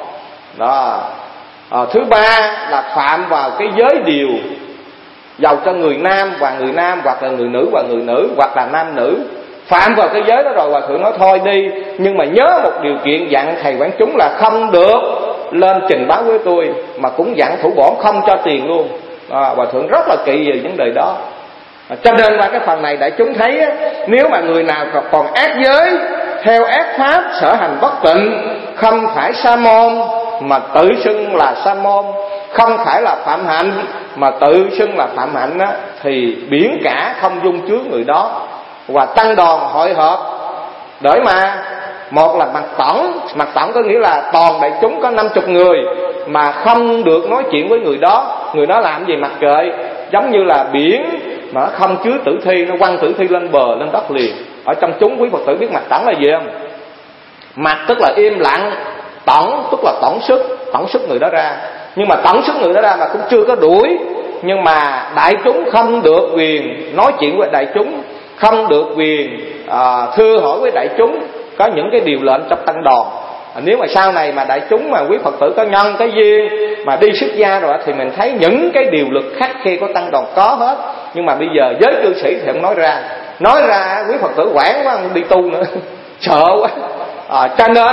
đó. À, thứ ba là phạm vào cái giới điều, giàu cho người nam và người nam, hoặc là người nữ và người nữ, hoặc là nam nữ. Phạm vào cái giới đó rồi hòa thượng nói thôi đi, nhưng mà nhớ một điều kiện, dặn thầy quán chúng là không được lên trình báo với tôi, mà cũng dặn thủ bổn không cho tiền luôn. à, Hòa thượng rất là kỵ về vấn đề đó. à, Cho nên qua cái phần này đại chúng thấy á, nếu mà người nào còn ác giới, theo ác pháp, sở hành bất tịnh, không phải sa môn mà tự xưng là sa môn, không phải là phạm hạnh mà tự xưng là phạm hạnh á, thì biển cả không dung chứa người đó. Và tăng đoàn hội họp để mà, một là mặt tổng, mặt tổng có nghĩa là toàn đại chúng có năm chục người mà không được nói chuyện với người đó. Người đó làm gì mặc kệ, giống như là biển mà nó không chứa tử thi, nó quăng tử thi lên bờ, lên đất liền. Ở trong chúng quý Phật tử biết mặt tổng là gì không? Mặt tức là im lặng, tổng tức là tổng sức, tổng sức người đó ra. Nhưng mà tổng sức người đó ra mà cũng chưa có đuổi, nhưng mà đại chúng không được quyền nói chuyện với đại chúng, không được quyền à, thưa hỏi với đại chúng, có những cái điều lệnh trong tăng đoàn. à, Nếu mà sau này mà đại chúng mà quý Phật tử có nhân cái duyên mà đi xuất gia rồi thì mình thấy những cái điều luật khắc khe của tăng đoàn có hết. Nhưng mà bây giờ giới cư sĩ thì không nói ra. Nói ra quý Phật tử quản quá, không đi tu nữa sợ quá. à, Cho nên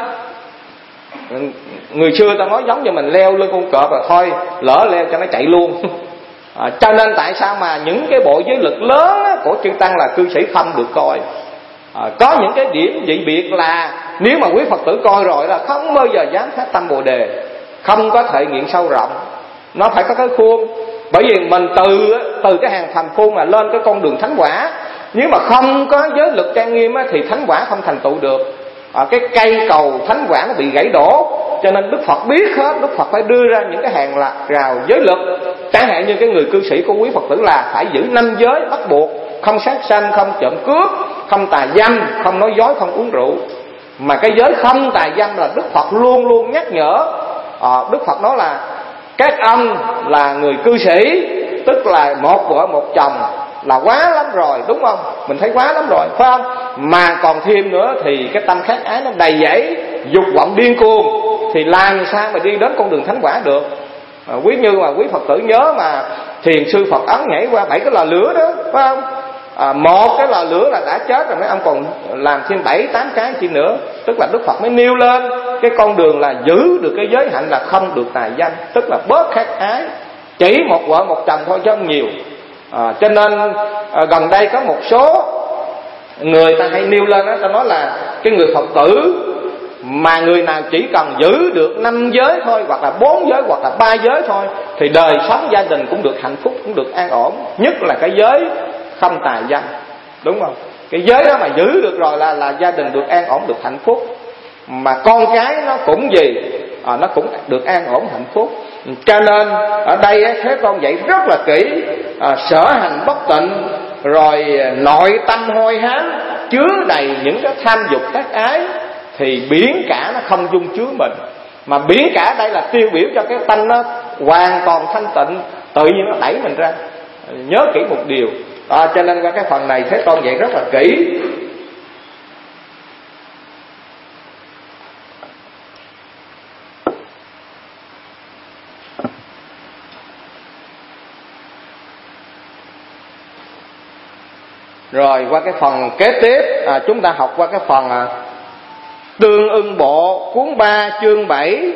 người xưa ta nói giống như mình leo lên con cọp rồi thôi, lỡ leo cho nó chạy luôn. à, Cho nên tại sao mà những cái bộ giới lực lớn á, của chư tăng là cư sĩ không được coi. à, Có những cái điểm dị biệt là nếu mà quý Phật tử coi rồi là không bao giờ dám phát tâm Bồ Đề, không có thể nghiện sâu rộng. Nó phải có cái khuôn. Bởi vì mình từ từ cái hàng phàm phu mà lên cái con đường thánh quả, nếu mà không có giới lực trang nghiêm á, thì thánh quả không thành tựu được. à, Cái cây cầu thánh quả nó bị gãy đổ. Cho nên Đức Phật biết hết, Đức Phật phải đưa ra những cái hàng lạc rào giới lực. Chẳng hạn như cái người cư sĩ của quý Phật tử là phải giữ năm giới bắt buộc: không sát sanh, không trộm cướp, không tà dâm, không nói dối, không uống rượu. Mà cái giới không tà dâm là Đức Phật luôn luôn nhắc nhở. à, Đức Phật nói là các ông là người cư sĩ, tức là một vợ một chồng là quá lắm rồi, đúng không? Mình thấy quá lắm rồi, phải không? Mà còn thêm nữa thì cái tâm khát ái nó đầy dẫy, dục vọng điên cuồng, thì làm sao mà đi đến con đường thánh quả được. À, quý như mà quý Phật tử nhớ mà thiền sư Phật Ấn nhảy qua bảy cái lò lửa đó, phải không? À, một cái lò lửa là đã chết rồi, mấy ông còn làm thêm bảy tám cái chi nữa. Tức là Đức Phật mới nêu lên cái con đường là giữ được cái giới hạnh là không được tài danh, tức là bớt khát ái, chỉ một vợ một chồng thôi chứ không nhiều. À, cho nên à, gần đây có một số người ta hay nêu lên đó, ta nói là cái người Phật tử mà người nào chỉ cần giữ được năm giới thôi, hoặc là bốn giới, hoặc là ba giới thôi, thì đời sống gia đình cũng được hạnh phúc, cũng được an ổn. Nhất là cái giới không tài danh, đúng không? Cái giới đó mà giữ được rồi là là gia đình được an ổn, được hạnh phúc, mà con cái nó cũng gì à, nó cũng được an ổn hạnh phúc. Cho nên ở đây Thế Tôn dạy rất là kỹ, à, sở hành bất tịnh, rồi nội tâm hôi hám chứa đầy những cái tham dục khát ái, thì biển cả nó không dung chứa mình. Mà biển cả đây là tiêu biểu cho cái tâm nó hoàn toàn thanh tịnh, tự nhiên nó đẩy mình ra. Nhớ kỹ một điều, à, cho nên qua cái phần này Thế Tôn dạy rất là kỹ. Rồi qua cái phần kế tiếp, à, chúng ta học qua cái phần à, Tương Ưng Bộ cuốn ba chương bảy.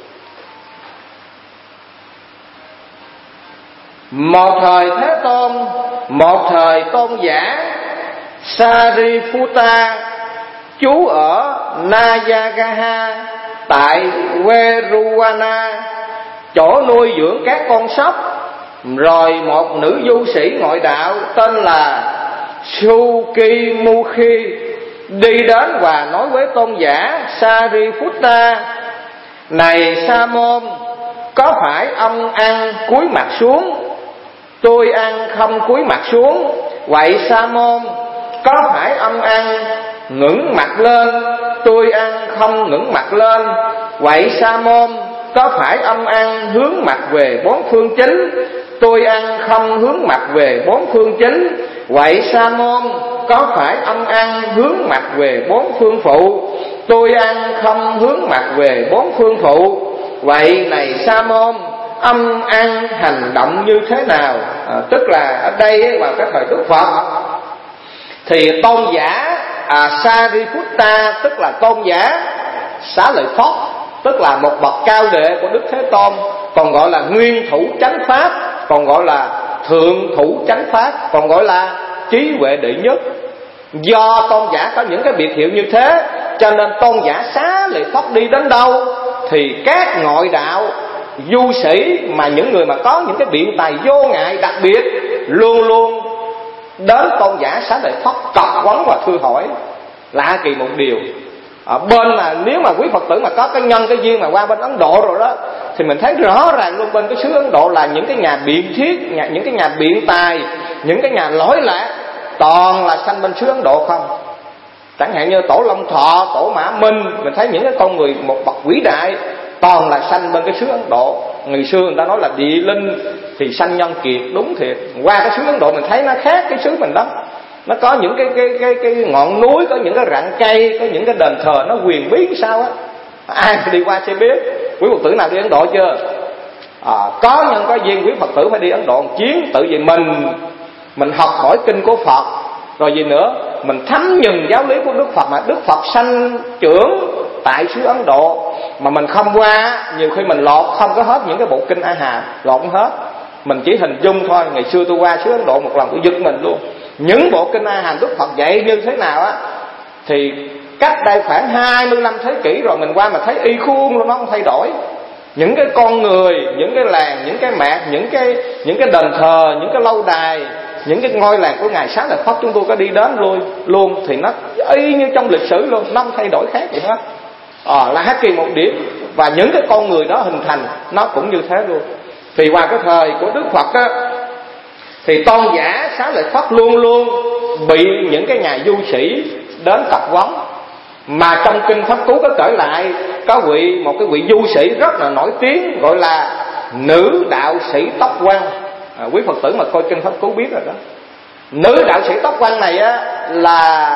Một thời Thế Tôn, một thời tôn giả Sariputta trú ở Nayagaha tại Veruana, chỗ nuôi dưỡng các con sóc. Rồi một nữ du sĩ ngoại đạo tên là Sukimukhi đi đến và nói với tôn giả Sariputta: Này Sa môn, có phải ông ăn cúi mặt xuống? Tôi ăn không cúi mặt xuống. Vậy Sa môn, có phải ông ăn ngẩng mặt lên? Tôi ăn không ngẩng mặt lên. Vậy Sa môn, có phải ông ăn hướng mặt về bốn phương chính? Tôi ăn không hướng mặt về bốn phương chính. Vậy Sa môn, có phải ông ăn hướng mặt về bốn phương phụ? Tôi ăn không hướng mặt về bốn phương phụ. Vậy này Sa môn, ông ăn hành động như thế nào? À, tức là ở đây vào cái thời Đức Phật thì tôn giả à, Sariputta, tức là tôn giả Xá Lợi Phất, tức là một bậc cao đệ của Đức Thế Tôn, còn gọi là nguyên thủ chánh pháp, còn gọi là thượng thủ chánh pháp, còn gọi là trí huệ đệ nhất. Do tôn giả có những cái biệt hiệu như thế, cho nên tôn giả Xá Lợi Phất đi đến đâu thì các ngoại đạo du sĩ, mà những người mà có những cái biện tài vô ngại đặc biệt, luôn luôn đến tôn giả Xá Lợi Phất cọc vấn và thưa hỏi. Lạ kỳ một điều, ở bên mà nếu mà quý Phật tử mà có cái nhân cái duyên mà qua bên Ấn Độ rồi đó, thì mình thấy rõ ràng luôn bên cái xứ Ấn Độ là những cái nhà biện thiết, nhà, những cái nhà biện tài, những cái nhà lỗi lạc, toàn là sanh bên xứ Ấn Độ không. Chẳng hạn như Tổ Long Thọ, Tổ Mã Minh, mình thấy những cái con người một bậc vĩ đại toàn là sanh bên cái xứ Ấn Độ. Ngày xưa người ta nói là địa linh thì sanh nhân kiệt, đúng thiệt. Qua cái xứ Ấn Độ mình thấy nó khác cái xứ mình đó. Nó có những cái cái cái cái ngọn núi, có những cái rặng cây, có những cái đền thờ nó huyền bí sao á. Ai đi qua sẽ biết. Quý Phật tử nào đi Ấn Độ chưa? À, có nhân có duyên quý Phật tử phải đi Ấn Độ một chuyến, tự vì mình mình học hỏi kinh của Phật, rồi gì nữa, mình thấm nhuần giáo lý của Đức Phật. Mà Đức Phật sanh trưởng tại xứ Ấn Độ mà mình không qua, nhiều khi mình lọt không có hết những cái bộ kinh A Hàm, lọt không hết. Mình chỉ hình dung thôi. Ngày xưa tôi qua xứ Ấn Độ một lần tôi giật mình luôn. Những bộ kinh A Hàm Đức Phật dạy như thế nào á, thì cách đây khoảng hai mươi lăm thế kỷ rồi mình qua mà thấy y khuôn luôn, nó không thay đổi. Những cái con người, những cái làng, những cái mạc, những cái những cái đền thờ, những cái lâu đài, những cái ngôi làng của ngài Xá Lợi Phất chúng tôi có đi đến luôn luôn thì nó y như trong lịch sử luôn, nó không thay đổi khác gì hết. À, là hát kỳ một điểm. Và những cái con người đó hình thành nó cũng như thế luôn. Thì qua cái thời của Đức Phật á, thì tôn giả Xá Lợi Phất luôn luôn bị những cái nhà du sĩ đến tập vấn. Mà trong kinh Pháp Cú có kể lại, có vị một cái vị du sĩ rất là nổi tiếng gọi là nữ đạo sĩ tóc quăn. À, quý Phật tử mà coi kinh Pháp Cú biết rồi đó. Nữ đạo sĩ tóc quăn này á, là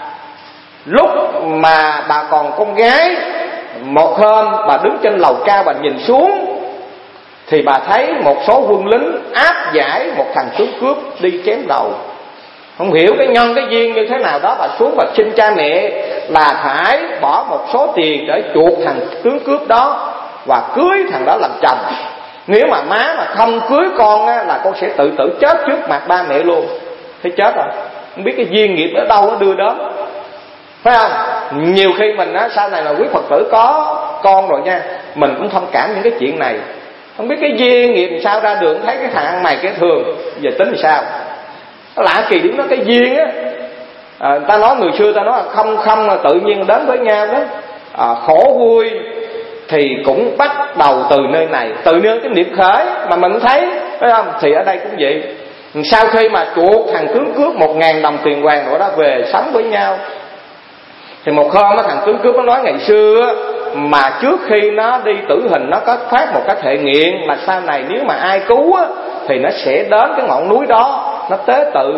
lúc mà bà còn con gái, một hôm bà đứng trên lầu cao bà nhìn xuống thì bà thấy một số quân lính áp giải một thằng tướng cướp đi chém đầu. Không hiểu cái nhân cái duyên như thế nào đó, bà xuống bà xin cha mẹ là phải bỏ một số tiền để chuộc thằng tướng cướp đó và cưới thằng đó làm chồng. Nếu mà má mà không cưới con á, là con sẽ tự tử chết trước mặt ba mẹ luôn. Thấy chết rồi, không biết cái duyên nghiệp ở đâu nó đưa đến, phải không? Nhiều khi mình á, sau này là quý Phật tử có con rồi nha, mình cũng thông cảm những cái chuyện này. Không biết cái duyên nghiệp làm sao ra đường thấy cái thằng ăn mày cái thường, giờ tính làm sao? Nó lạ kỳ điểm đó, cái duyên á. À, ta nói người xưa ta nói là không không là tự nhiên đến với nhau đó. À, khổ vui thì cũng bắt đầu từ nơi này, từ nơi cái niệm khởi mà mình thấy, phải không? Thì ở đây cũng vậy. Sau khi mà chuộc thằng tướng cướp một ngàn đồng tiền vàng của đó về sống với nhau, thì một hôm đó, thằng tướng cướp nó nói ngày xưa mà trước khi nó đi tử hình nó có phát một cái thệ nguyện là sau này nếu mà ai cứu á, thì nó sẽ đến cái ngọn núi đó nó tế tự.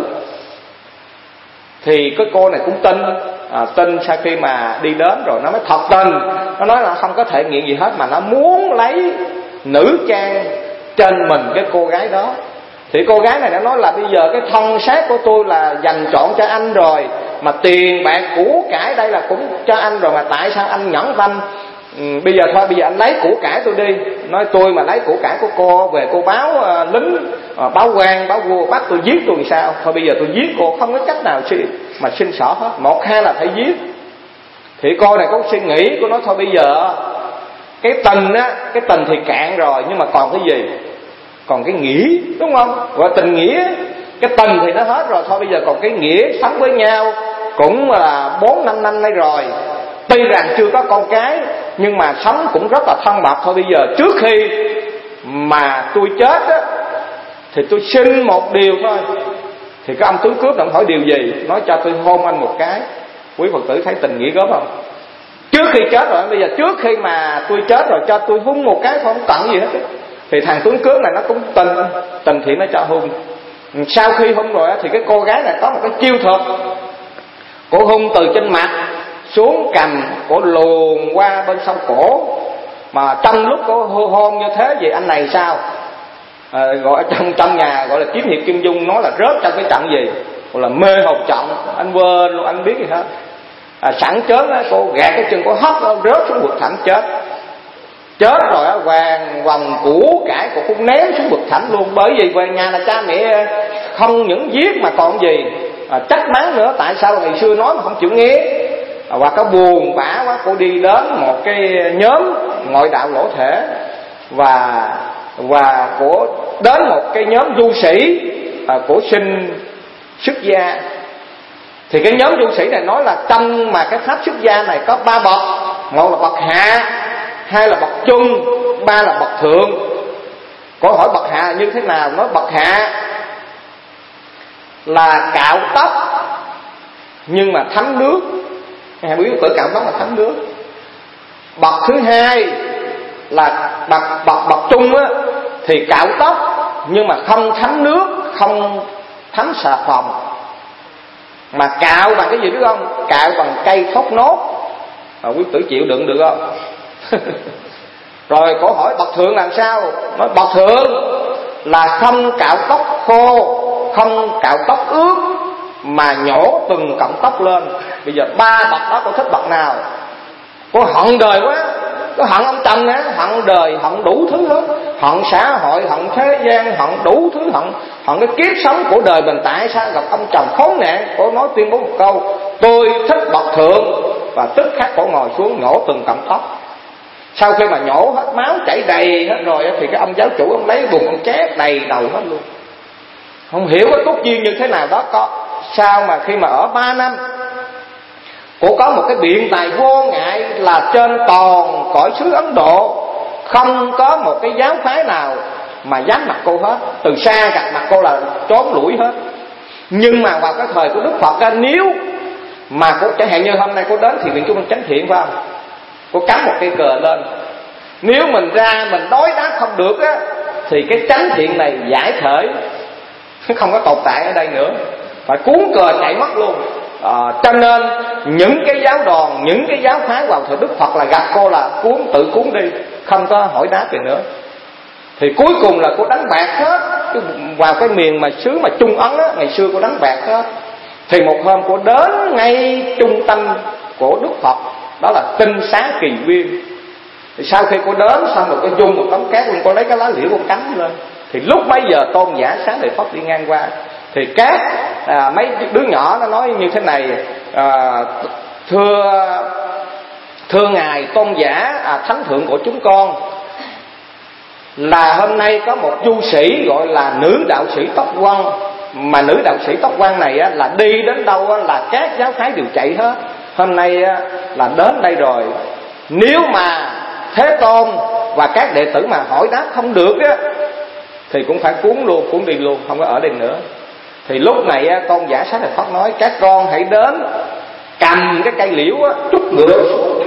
Thì cái cô này cũng tin, à, tin sau khi mà đi đến rồi nó mới thật tin. Nó nói là không có thể nguyện gì hết, mà nó muốn lấy nữ trang trên mình cái cô gái đó. Thì cô gái này đã nói là bây giờ cái thân xác của tôi là dành trọn cho anh rồi, mà tiền bạc của cải đây là cũng cho anh rồi, mà tại sao anh nhẫn tâm? Ừ, bây giờ thôi, bây giờ anh lấy của cải tôi đi. Nói tôi mà lấy của cải của cô về cô báo uh, lính, uh, báo quan, báo vua bắt tôi giết tôi làm sao? Thôi bây giờ tôi giết cô, không có cách nào mà xin xỏ hết, một hai là phải giết. Thì cô này có suy nghĩ, cô nói thôi bây giờ cái tình á, cái tình thì cạn rồi, nhưng mà còn cái gì? Còn cái nghĩa, đúng không? Gọi tình nghĩa. Cái tình thì nó hết rồi, thôi bây giờ còn cái nghĩa sống với nhau cũng là bốn năm năm nay rồi. Tuy rằng chưa có con cái, nhưng mà sống cũng rất là thân mật. Thôi bây giờ trước khi mà tôi chết á, thì tôi xin một điều thôi. Thì cái ông tướng cướp nó hỏi điều gì? Nói cho tôi hôn anh một cái. Quý Phật tử thấy tình nghĩa gớm không? Trước khi chết rồi, bây giờ trước khi mà tôi chết rồi cho tôi hôn một cái, không cần gì hết. Thì thằng tướng cướp này nó cũng tình, tình thiện nó cho hôn. Sau khi hôn rồi thì cái cô gái này có một cái chiêu thuật. Cổ hôn từ trên mặt xuống cằm, cổ luồn qua bên sông cổ. Mà trong lúc cổ hôn như thế, vậy anh này sao? À, gọi trong trong nhà gọi là kiếm hiệp Kim Dung nói là rớt trong cái trận gì, gọi là mê hồn trận. Anh quên luôn, anh biết gì hết. À, sẵn chớn á, cô gạt cái chân, cô hất nó rớt xuống vực thẳm chết. Chết rồi á, hoàng vòng của cải của cũng ném xuống vực thẳm luôn. Bởi vì về nhà là cha mẹ không những giết mà còn gì à, trách mắng nữa. Tại sao ngày xưa nói mà không chịu nghe à, và có buồn bã quá, cô đi đến một cái nhóm ngoại đạo lỗ thể và và của đến một cái nhóm du sĩ à, của sinh xuất gia. Thì cái nhóm du sĩ này nói là trong mà cái pháp xuất gia này có ba bậc, một là bậc hạ, hai là bậc trung, ba là bậc thượng. Cô hỏi bậc hạ như thế nào? Nói bậc hạ là cạo tóc nhưng mà thấm nước. Hai quý tự cạo tóc mà thấm nước. Bậc thứ hai là bậc bậc bậc trung á, thì cạo tóc nhưng mà không thấm nước, không thấm xà phòng, mà cạo bằng cái gì biết không? Cạo bằng cây thốt nốt. À, quý tử chịu đựng được không? Rồi cổ hỏi bậc thượng làm sao? Nói bậc thượng là không cạo tóc khô, không cạo tóc ướt, mà nhổ từng cọng tóc lên. Bây giờ ba bậc đó cô thích bậc nào? Cô hận đời quá, cô hận ông chồng á, hận đời, hận đủ thứ hết, hận xã hội, hận thế gian, hận đủ thứ, hận hận cái kiếp sống của đời mình. Tại sao gặp ông chồng khốn nạn? Cô nói tuyên bố một câu: tôi thích bậc thượng. Và tức khắc cổ ngồi xuống nhổ từng cọng tóc. Sau khi mà nhổ hết, máu chảy đầy hết rồi thì cái ông giáo chủ ông lấy bùn ông chét đầy đầu hết luôn. Không hiểu cái cốt duyên như thế nào đó. Có sao mà khi mà ở ba năm, cô có một cái biện tài vô ngại là trên toàn cõi xứ Ấn Độ không có một cái giáo phái nào mà dám mặt cô hết. Từ xa gặp mặt cô là trốn lủi hết. Nhưng mà vào cái thời của Đức Phật ra, nếu mà cô chẳng hạn như hôm nay cô đến thì viện trung chánh thiện, phải không? Cô cắm một cây cờ lên, nếu mình ra mình đối đáp không được á, thì cái chánh thiện này giải thể, không có tồn tại ở đây nữa, phải cuốn cờ chạy mất luôn. À, cho nên những cái giáo đoàn, những cái giáo phái vào thời Đức Phật là gặp cô là cuốn tự cuốn đi, không có hỏi đáp gì nữa. Thì cuối cùng là cô đánh bạc hết. Vào cái miền mà xứ mà Trung Ấn á, ngày xưa cô đánh bạc hết. Thì một hôm cô đến ngay trung tâm của Đức Phật, đó là Tinh Xá Kỳ Viên. Thì sau khi cô đến xong rồi cô dung một tấm cát luôn, cô lấy cái lá liễu cô cắm lên. Thì lúc bấy giờ Tôn giả Xá Lợi Phất đi ngang qua. Thì các à, mấy đứa nhỏ nó nói như thế này: à, thưa thưa ngài tôn giả à, thánh thượng của chúng con, là hôm nay có một du sĩ gọi là nữ đạo sĩ tóc quăn. Mà nữ đạo sĩ tóc quăn này á, là đi đến đâu á, là các giáo phái đều chạy hết. Hôm nay á, là đến đây rồi. Nếu mà Thế Tôn và các đệ tử mà hỏi đáp không được á, thì cũng phải cuốn luôn, cuốn đi luôn, không có ở đây nữa. Thì lúc này á, Tôn giả Xá Lợi Phất nói: các con hãy đến cầm cái cây liễu á, trút ngựa xuống.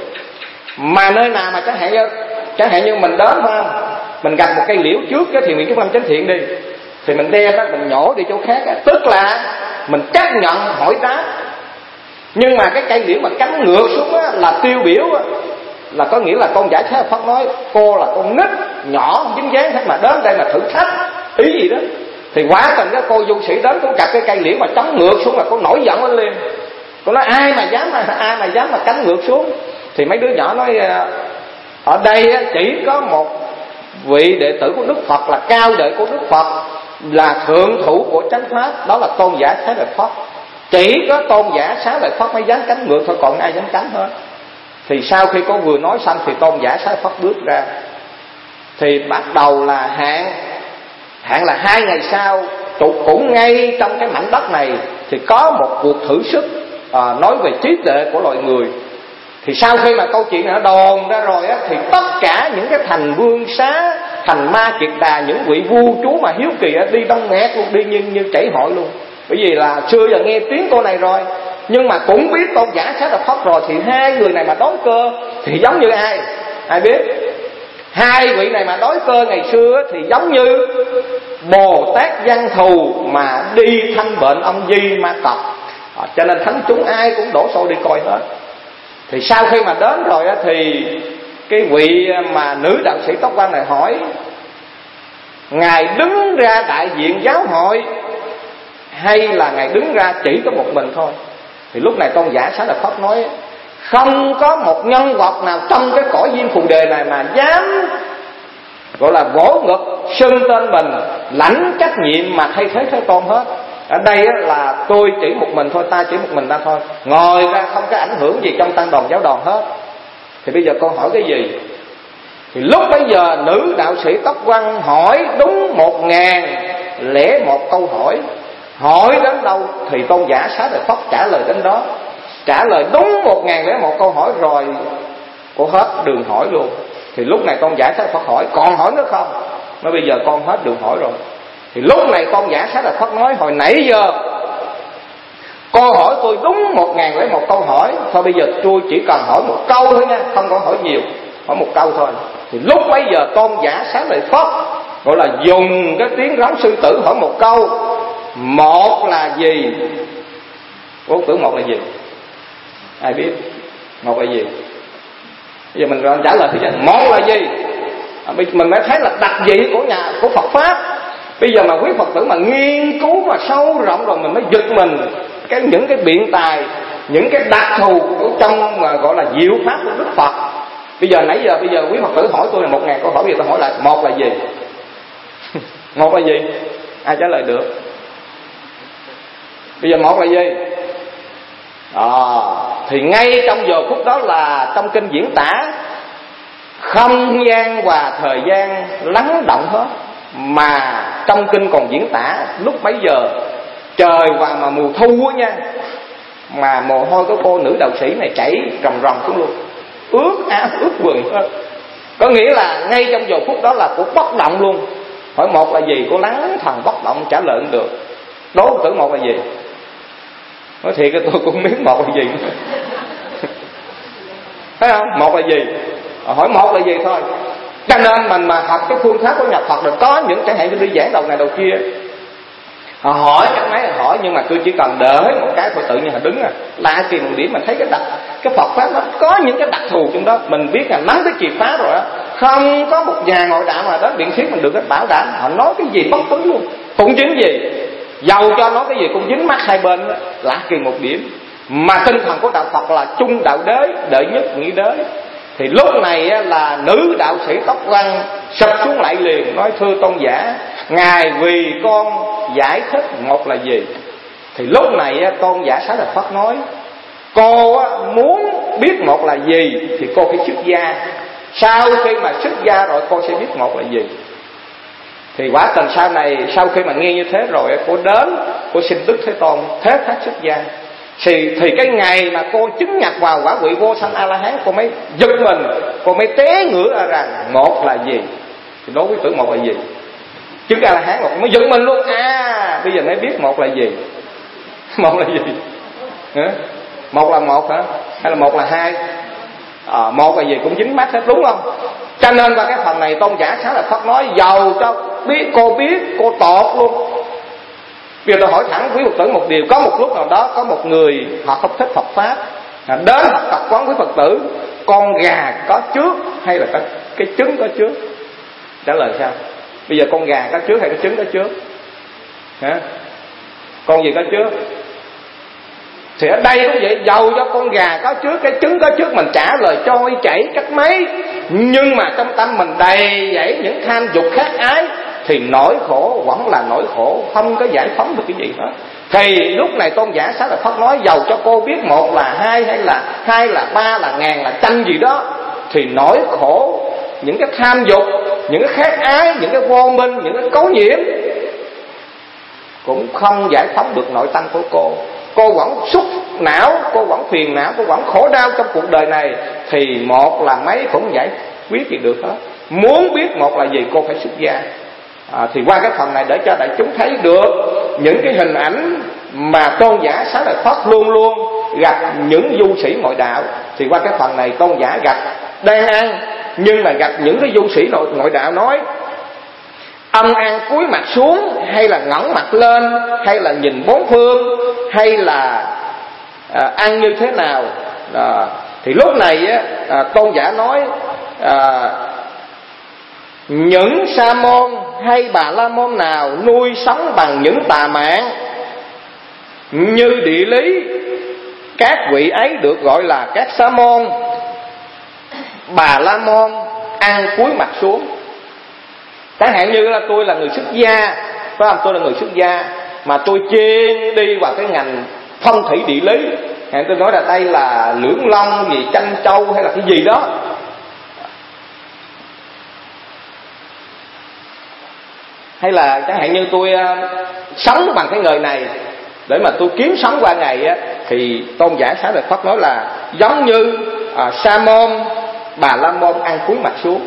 Mà nơi nào mà chẳng hạn như chẳng hạn như mình đến không, mình gặp một cây liễu trước cái thiền nguyện chúng năm chánh thiện đi, thì mình đem á, mình nhổ đi chỗ khác á, tức là mình chấp nhận hỏi đáp. Nhưng mà cái cây liễu mà cắm ngược xuống á, là tiêu biểu á, là có nghĩa là Tôn giả Xá Lợi Phất nói cô là con nít nhỏ không dính dáng hết mà đến đây mà thử thách ý gì đó. Thì quả tình cái cô du sĩ đến cũng cặp cái cây liễu mà chống ngược xuống là cô nổi giận lên liền. Cô nói ai mà dám ai mà dám mà cắm ngược xuống. Thì mấy đứa nhỏ nói ở đây chỉ có một vị đệ tử của Đức Phật, là cao đệ của Đức Phật, là thượng thủ của chánh pháp, đó là Tôn giả Xá Lợi Phất. Chỉ có Tôn giả Xá Lợi Phất mới dám cắm ngược thôi, còn ai dám cắm hết. Thì sau khi cô vừa nói xong thì Tôn giả Xá Lợi Phất bước ra. Thì bắt đầu là hạn hạn là hai ngày sau, cũng ngay trong cái mảnh đất này thì có một cuộc thử sức à, nói về trí tuệ của loài người. Thì sau khi mà câu chuyện này nó đồn ra rồi á, thì tất cả những cái thành Vương Xá, thành Ma Kiệt Đà, những vị vua chúa mà hiếu kỳ á, đi đông nghẹt luôn, đi như như chảy hội luôn. Bởi vì là xưa giờ nghe tiếng cô này rồi, nhưng mà cũng biết Tôn giả Xá Lợi Phất rồi. Thì hai người này mà đối cơ thì giống như ai? Ai biết? Hai vị này mà đối cơ ngày xưa thì giống như Bồ Tát Văn Thù mà đi thăm bệnh ông Di Ma Cật. À, cho nên thánh chúng ai cũng đổ xô đi coi hết. Thì sau khi mà đến rồi á, thì cái vị mà nữ đạo sĩ tóc quăn này hỏi: ngài đứng ra đại diện giáo hội hay là ngài đứng ra chỉ có một mình thôi? Thì lúc này Tôn giả Xá Lợi Phất nói: không có một nhân vật nào trong cái cõi Diêm Phù Đề này mà dám gọi là vỗ ngực xưng tên mình, lãnh trách nhiệm mà thay thế Thế Tôn hết. Ở đây là tôi chỉ một mình thôi, ta chỉ một mình ta thôi, ngồi ra không có ảnh hưởng gì trong tăng đoàn giáo đoàn hết. Thì bây giờ con hỏi cái gì? Thì lúc bấy giờ nữ đạo sĩ tóc quăn hỏi đúng một ngàn lẻ một câu hỏi. Hỏi đến đâu thì Tôn giả Xá Lợi Phất trả lời đến đó. Trả lời đúng một ngàn lẻ một câu hỏi rồi cô hết đường hỏi luôn. Thì lúc này Tôn giả Xá Lợi Phất hỏi: còn hỏi nữa không? Nói bây giờ con hết đường hỏi rồi. Thì lúc này Tôn giả Xá Lợi Phất nói: hồi nãy giờ cô hỏi tôi đúng một ngàn lẻ một câu hỏi, thôi bây giờ tôi chỉ cần hỏi một câu thôi nha, không có hỏi nhiều, hỏi một câu thôi. Thì lúc bấy giờ Tôn giả Xá Lợi Phất gọi là dùng cái tiếng rống sư tử hỏi một câu: một là gì? Cô tưởng một là gì? Ai biết? Một là gì? Bây giờ mình rồi trả lời thì một là gì? À, mình mới thấy là đặc dị của nhà của Phật pháp. Bây giờ mà quý Phật tử mà nghiên cứu mà sâu rộng rồi mình mới giật mình cái những cái biện tài, những cái đặc thù của trong mà gọi là diệu pháp của Đức Phật. Bây giờ nãy giờ bây giờ quý Phật tử hỏi tôi là một ngàn câu hỏi, bây giờ tôi hỏi lại một là gì? Một là gì? Ai trả lời được? Bây giờ một là gì? À, thì ngay trong giờ phút đó là trong kinh diễn tả không gian và thời gian lắng động hết. Mà trong kinh còn diễn tả lúc bấy giờ trời vào mà mùa thu á nha, mà mồ hôi của cô nữ đạo sĩ này chảy ròng ròng xuống luôn, ướt áo ướt quần hết. Có nghĩa là ngay trong giờ phút đó là cô bất động luôn. Hỏi một là gì? Cô lắng thần bất động trả lời không được. Đố tử một là gì? Nói thiệt cái tôi cũng biết một là gì. Thấy không? Một là gì? Hỏi một là gì thôi. Cho nên mình mà học cái phương pháp của nhà Phật rồi, có những chẳng hạn như đi giảng đầu này đầu kia, họ hỏi các máy hỏi, nhưng mà tôi chỉ cần đợi một cái thôi tự nhiên họ đứng à. Lạ kỳ một điểm mình thấy cái đặc cái Phật pháp nó có những cái đặc thù trong đó. Mình biết là nắm cái chìa khóa rồi á, không có một nhà ngoại đạo mà đến biện thuyết mình được cái bảo đảm. Họ nói cái gì bất cứ luôn, cũng dính gì, dầu cho nói cái gì cũng dính mắt hai bên đó. Lạ kỳ một điểm, mà tinh thần của đạo Phật là chung đạo đế, đệ nhất nghĩa đế. Thì lúc này là nữ đạo sĩ tóc quăn sập xuống lại liền, nói thưa tôn giả, ngài vì con giải thích một là gì. Thì lúc này tôn giả Xá Lợi Phất nói, cô muốn biết một là gì thì cô phải xuất gia. Sau khi mà xuất gia rồi cô sẽ biết một là gì. Thì quả tình sau này, sau khi mà nghe như thế rồi, cô đến, cô xin Đức Thế Tôn thế thác xuất gia. Thì, thì cái ngày mà cô chứng nhập vào quả vị vô sanh A-la-hán, cô mới giật mình, cô mới té ngửa ra rằng một là gì. Thì đối với tưởng một là gì, chứng A-la-hán rồi cô mới giật mình luôn. À, bây giờ mới biết một là gì. Một là gì? Hả? Một là một hả? Hay là một là hai? À, một là gì cũng dính mắt hết, đúng không? Cho nên qua cái phần này tôn giả Xá Lợi Phất nói, giàu cho biết cô biết, cô tột luôn. Bây giờ tôi hỏi thẳng quý Phật tử một điều, có một lúc nào đó có một người họ không thích Phật pháp, đến học tập quán quý Phật tử, con gà có trước hay là cái, cái trứng có trước? Trả lời sao? Bây giờ con gà có trước hay cái trứng có trước? Hả? Con gì có trước? Thì ở đây cũng vậy, dầu cho con gà có trước, cái trứng có trước, mình trả lời trôi chảy cách mấy, nhưng mà trong tâm mình đầy dẫy những tham dục khát ái, thì nỗi khổ vẫn là nỗi khổ, không có giải phóng được cái gì hết. Thì lúc này tôn giả Xá Lợi Phất nói, dầu cho cô biết một là hai, hay là hai là ba, là ngàn, là trăm gì đó, thì nỗi khổ, những cái tham dục, những cái khát ái, những cái vô minh, những cái cấu nhiễm cũng không giải phóng được nội tâm của cô. Cô vẫn xúc não, cô vẫn phiền não, cô vẫn khổ đau trong cuộc đời này, thì một là mấy cũng giải quyết gì được hết. Muốn biết một là gì, cô phải xuất gia. À, thì qua cái phần này để cho đại chúng thấy được những cái hình ảnh mà tôn giả Xá Lợi Phất luôn luôn gặp những du sĩ ngoại đạo. Thì qua cái phần này tôn giả gặp đang ăn, nhưng mà gặp những cái du sĩ ngoại đạo nói, ông ăn cúi mặt xuống, hay là ngẩng mặt lên, hay là nhìn bốn phương, hay là à, ăn như thế nào. À, thì lúc này á, à, tôn giả nói, à, những sa môn hay bà la môn nào nuôi sống bằng những tà mạng như địa lý, các vị ấy được gọi là các sa môn. Bà la môn ăn cúi mặt xuống. Chẳng hạn như là tôi là người xuất gia, phải không? Tôi là người xuất gia mà tôi chuyên đi vào cái ngành phong thủy địa lý. Hẹn tôi nói là đây là Lưỡng Long gì, Tranh Châu hay là cái gì đó. Hay là chẳng hạn như tôi uh, sống bằng cái nghề này để mà tôi kiếm sống qua ngày á, thì tôn giả Xá Lợi Phất nói là giống như uh, sa môn, bà la môn ăn cúi mặt xuống.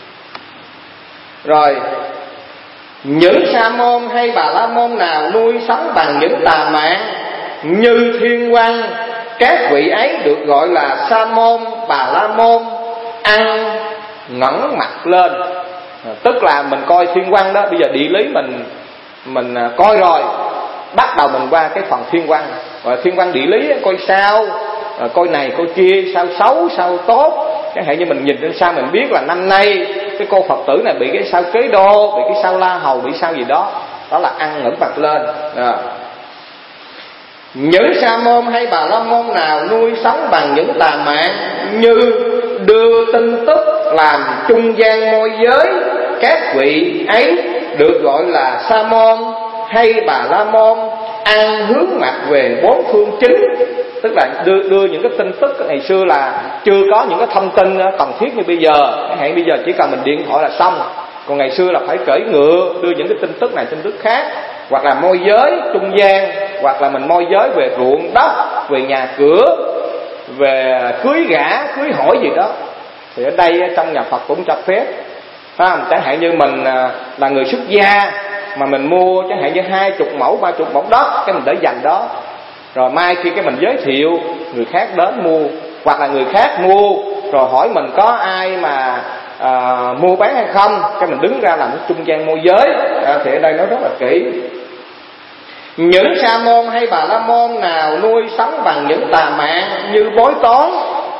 Rồi những sa môn hay bà la môn nào nuôi sống bằng những tà mạng như thiên văn, các vị ấy được gọi là sa môn, bà la môn ăn ngẩng mặt lên. Tức là mình coi thiên văn đó, bây giờ địa lý mình mình coi rồi, bắt đầu mình qua cái phần thiên văn. Rồi thiên văn địa lý coi sao, coi này coi kia, sao xấu sao tốt. Chẳng hạn như mình nhìn trên sao mình biết là năm nay cái cô Phật tử này bị cái sao Kế Đô, bị cái sao La Hầu, bị sao gì đó, đó là ăn ngẩng mặt lên. À. Những sa môn hay bà la môn nào nuôi sống bằng những tà mạng như đưa tin tức, làm trung gian môi giới, các vị ấy được gọi là sa môn hay bà la môn ăn hướng mặt về bốn phương chính. Tức là đưa, đưa những cái tin tức. Ngày xưa là chưa có những cái thông tin cần thiết như bây giờ. Hẹn bây giờ chỉ cần mình điện thoại là xong. Còn ngày xưa là phải cưỡi ngựa đưa những cái tin tức này tin tức khác, hoặc là môi giới trung gian, hoặc là mình môi giới về ruộng đất, về nhà cửa, về cưới gả, cưới hỏi gì đó. Thì ở đây trong nhà Phật cũng cho phép. Phải không? Chẳng hạn như mình là người xuất gia mà mình mua chẳng hạn như hai chục mẫu, ba chục mẫu đất, cái mình để dành đó. Rồi mai khi cái mình giới thiệu, người khác đến mua, hoặc là người khác mua rồi hỏi mình có ai mà à, mua bán hay không, cái mình đứng ra làm cái trung gian môi giới. À, thì ở đây nói rất là kỹ. Những sa môn hay bà la môn nào nuôi sống bằng những tà mạng như bói toán,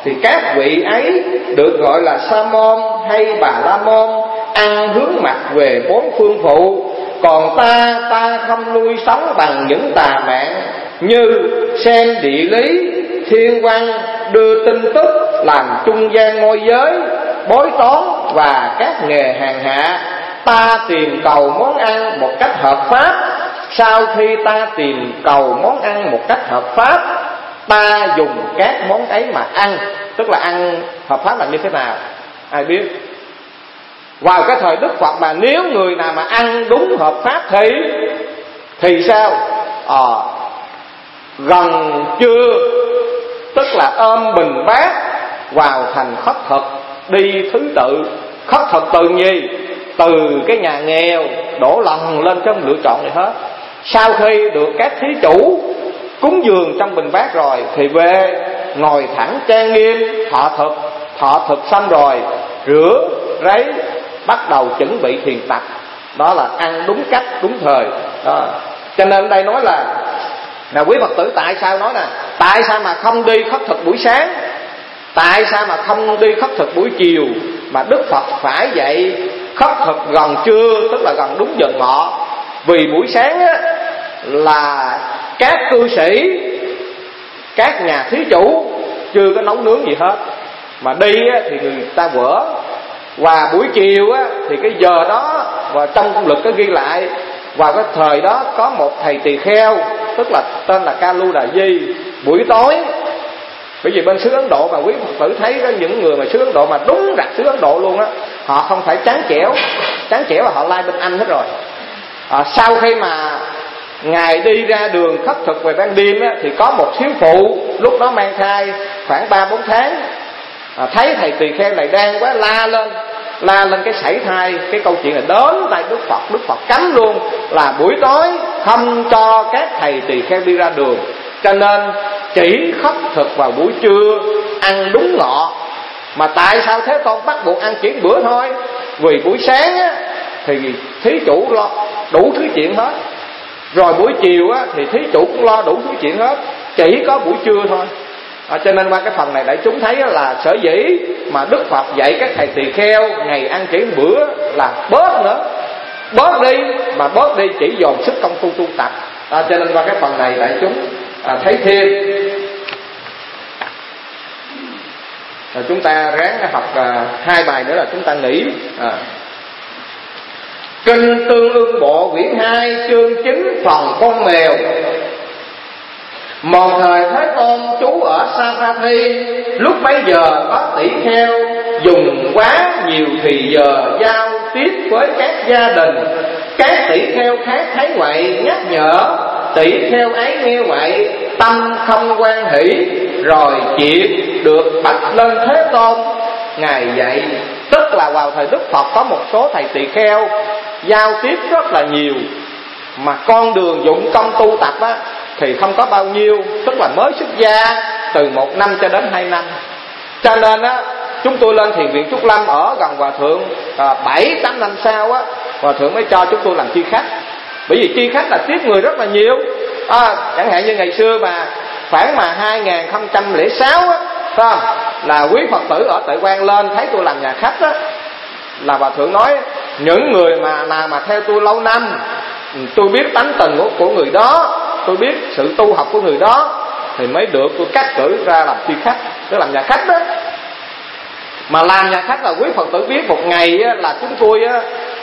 thì các vị ấy được gọi là Sa môn hay Bà La môn, ăn hướng mặt về bốn phương phụ. Còn ta, ta không nuôi sống bằng những tà mạng như xem địa lý, thiên văn, đưa tin tức, làm trung gian môi giới, bói toán và các nghề hàng hạ. Ta tìm cầu món ăn một cách hợp pháp. Sau khi ta tìm cầu món ăn một cách hợp pháp, ta dùng các món ấy mà ăn. Tức là ăn hợp pháp là như thế nào ai biết. Vào cái thời Đức Phật mà nếu người nào mà ăn đúng hợp pháp thì Thì sao? Ờ, gần trưa, tức là ôm bình bát vào thành khất thực, đi thứ tự. Khất thực từ gì? Từ cái nhà nghèo đổ lòng lên cho lựa chọn này hết. Sau khi được các thí chủ cúng dường trong bình bát rồi thì về ngồi thẳng trang nghiêm thọ thực. Thọ thực xong rồi rửa ráy, bắt đầu chuẩn bị thiền tập. Đó là ăn đúng cách, đúng thời đó. Cho nên ở đây nói là là quý Phật tử tại sao nói nè, tại sao mà không đi khất thực buổi sáng, tại sao mà không đi khất thực buổi chiều, mà Đức Phật phải dạy khất thực gần trưa, tức là gần đúng giờ ngọ. Vì buổi sáng á, là các cư sĩ, các nhà thí chủ chưa có nấu nướng gì hết, mà đi á, thì người ta vỡ. Và buổi chiều á, thì cái giờ đó, và trong công lực có ghi lại, vào cái thời đó có một thầy tỳ kheo, tức là tên là Kalu Đà Di. Buổi tối, bởi vì bên xứ Ấn Độ mà quý Phật tử thấy có những người mà xứ Ấn Độ mà đúng rặt xứ Ấn Độ luôn á, họ không phải tráng chẻo, tráng chẻo là họ lai bên Anh hết rồi. À, sau khi mà Ngài đi ra đường khất thực về ban đêm á, thì có một thiếu phụ lúc đó mang thai khoảng ba bốn tháng, à, thấy thầy tỳ kheo này đang quá, la lên la lên cái sảy thai. Cái câu chuyện là đến tại Đức Phật, Đức Phật cấm luôn là buổi tối không cho các thầy tỳ kheo đi ra đường, cho nên chỉ khất thực vào buổi trưa, ăn đúng ngọ. Mà tại sao Thế Tôn bắt buộc ăn chỉ bữa thôi? Vì buổi sáng á, thì thí chủ lo đủ thứ chuyện hết, rồi buổi chiều á, thì thí chủ cũng lo đủ thứ chuyện hết, chỉ có buổi trưa thôi. À, cho nên qua cái phần này để chúng thấy là sở dĩ mà Đức Phật dạy các thầy tỳ kheo ngày ăn chỉ bữa là bớt nữa, bớt đi, mà bớt đi chỉ dồn sức công phu tu tập. À, cho nên qua cái phần này để chúng à, thấy thêm. Rồi chúng ta ráng học à, hai bài nữa là chúng ta nghỉ. À. Kinh Tương Ưng Bộ quyển hai chương chín phần con mèo. Một thời Thế Tôn trú ở Savatthi, lúc bấy giờ có tỷ kheo dùng quá nhiều thì giờ giao tiếp với các gia đình. Các tỷ kheo khác thấy vậy nhắc nhở, tỷ kheo ấy nghe vậy tâm không hoan hỷ, rồi chuyện được bạch lên Thế Tôn. Ngài dạy, tức là vào thời Đức Phật có một số thầy tỳ kheo giao tiếp rất là nhiều, mà con đường dụng công tu tập á thì không có bao nhiêu, tức là mới xuất gia từ một năm cho đến hai năm. Cho nên á, chúng tôi lên thiền viện Trúc Lâm ở gần Hòa Thượng à, bảy tám năm sau á, Hòa Thượng mới cho chúng tôi làm chi khách. Bởi vì chi khách là tiếp người rất là nhiều. À, chẳng hạn như ngày xưa mà khoảng mà hai nghìn không trăm lẻ sáu á, phải không? Là quý Phật tử ở Tại Quang lên thấy tôi làm nhà khách á, là Hòa Thượng nói những người mà nào mà theo tôi lâu năm, tôi biết tánh tình của, của người đó, tôi biết sự tu học của người đó, thì mới được tôi cắt cử ra làm chi khách, tức làm nhà khách đó. Mà làm nhà khách là quý Phật tử biết một ngày á, là chúng tôi á,